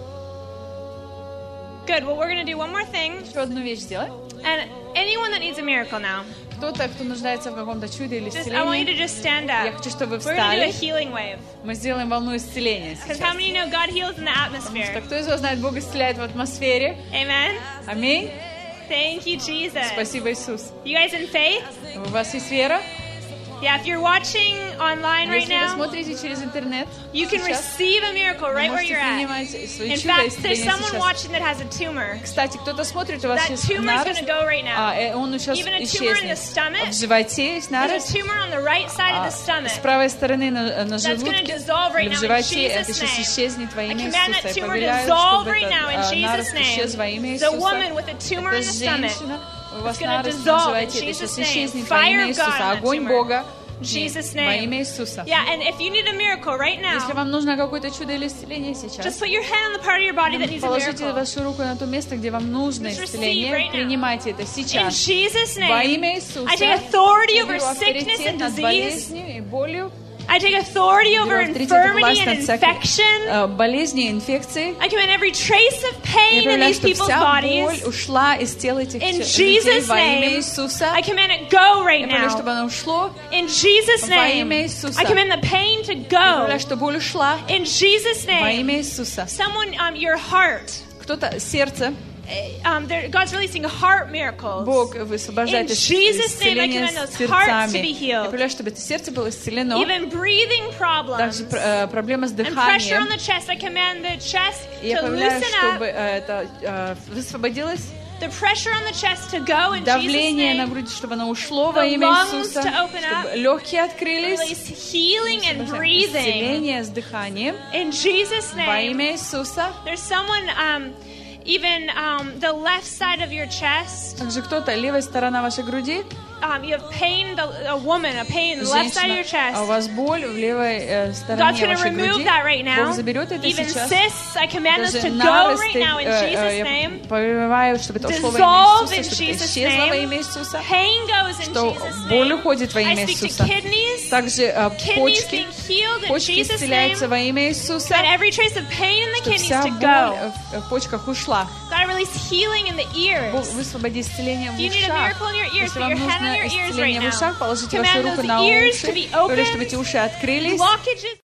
Good. Well, we're going to do one more thing. Еще одну вещь сделаем. And anyone that needs a miracle now, Кто-то, кто нуждается в каком-то чуде или just I want you to исцелении, just stand я up. хочу, чтобы вы We're going to do a встали. healing wave. Мы сделаем волну исцеления Because сейчас. how many know God heals in the Потому atmosphere? что кто из вас знает, Бог исцеляет в атмосфере. Amen. Аминь. Thank you, Jesus. Спасибо, Иисус. You guys in faith? У вас есть вера? Yeah, if you're watching online right Если вы now, смотрите через интернет, you can сейчас, receive a miracle вы right where можете you're at. принимать свои In чудо fact, there's исцеления someone сейчас. watching that has a tumor. Кстати, кто-то смотрит, у вас That есть tumor is нарост, going to go right now. а э, он сейчас Even a tumor in the исчезнет. stomach. В животе есть There's нарост, a tumor on the right side of а the stomach. с правой стороны на, на That's gonna желудке dissolve right или в now in животе это Jesus' сейчас name. исчезнет во I имя command Иисуса. that Я tumor повелеваю, dissolve чтобы right now in этот а, Jesus' нарост исчез во имя name. The Иисуса. woman with a tumor in Это the stomach. женщина, у вас It's gonna нарост на dissolve in животе, это Jesus' сейчас name. исчезнет во Fire имя of God Иисуса. on that Огонь tumor. Бога In Jesus' во name. имя Иисуса. Yeah, and if you need a miracle right Если now, вам нужно какое-то чудо или исцеление just сейчас, put your hand on the part of your body that needs a положите miracle. вашу руку на то место, где вам нужно Just receive исцеление. right now. Принимайте это In сейчас. Jesus' Во name, имя Иисуса. I take authority Я over беру sickness авторитет and над disease. болезнью и болью. I take authority Я over беру авторитет и infirmity власть and над всякой infection. э, болезнью и инфекцией. I command every trace of Я pain in проявляю, these чтобы people's вся боль bodies. ушла из тела этих In ч- людей Jesus' во имя name, Иисуса. I command it go right Я проявляю, чтобы now. оно ушло. In Jesus' Во name, имя Иисуса. I command the pain to Я go. проявляю, что боль ушла. In Jesus' Во name, имя Иисуса. someone, um, your heart. Кто-то сердце. Um, there- God's releasing heart miracles. Бог высвобождает In ис- Jesus' name, I исцеление command those с hearts to сердцами. be Я healed. проявляю, чтобы это сердце было исцелено. Even breathing problems Также пр- э, проблема с and pressure on дыханием. the chest, I command the chest Я to проявляю, loosen чтобы up. э, это э, высвободилось. The pressure on the chest to go in Jesus' Давление на name. груди, чтобы оно ушло во The имя lungs Иисуса. to open up. Чтобы легкие открылись. Release healing and breathing. Исцеление с дыханием. In Jesus' Во name. имя Иисуса. There's someone, um, even um, the left side of your chest. Также кто-то, левая сторона вашей груди. Um, you have pain, the, a woman, a pain in the left side of your Женщина, а у chest. вас боль в левой э, God's стороне going to вашей remove груди. that right now. Бог заберет это Even сейчас. cysts, I command this Даже to go наросты, right now in э, э, Jesus' я name. повелеваю, чтобы это ушло во Dissolve имя in Иисуса, чтобы это Jesus' исчезло во имя name. Иисуса. Pain goes in Что Jesus' боль name. уходит во I имя speak to Иисуса. kidneys. Также э, Kidneys почки, being healed in почки Jesus' исцеляются name. во имя Иисуса. And every trace of pain in the Чтобы kidneys вся to боль go. в в почках ушла. God, release healing in the Бог, ears. высвободи исцеление в You need a ушах. miracle in your ears. Если Put вам your hand on нужно your ears right исцеление в now. ушах, положите Command вашу руку those на ears уши. to be Говорю, open. чтобы эти уши открылись. Blockages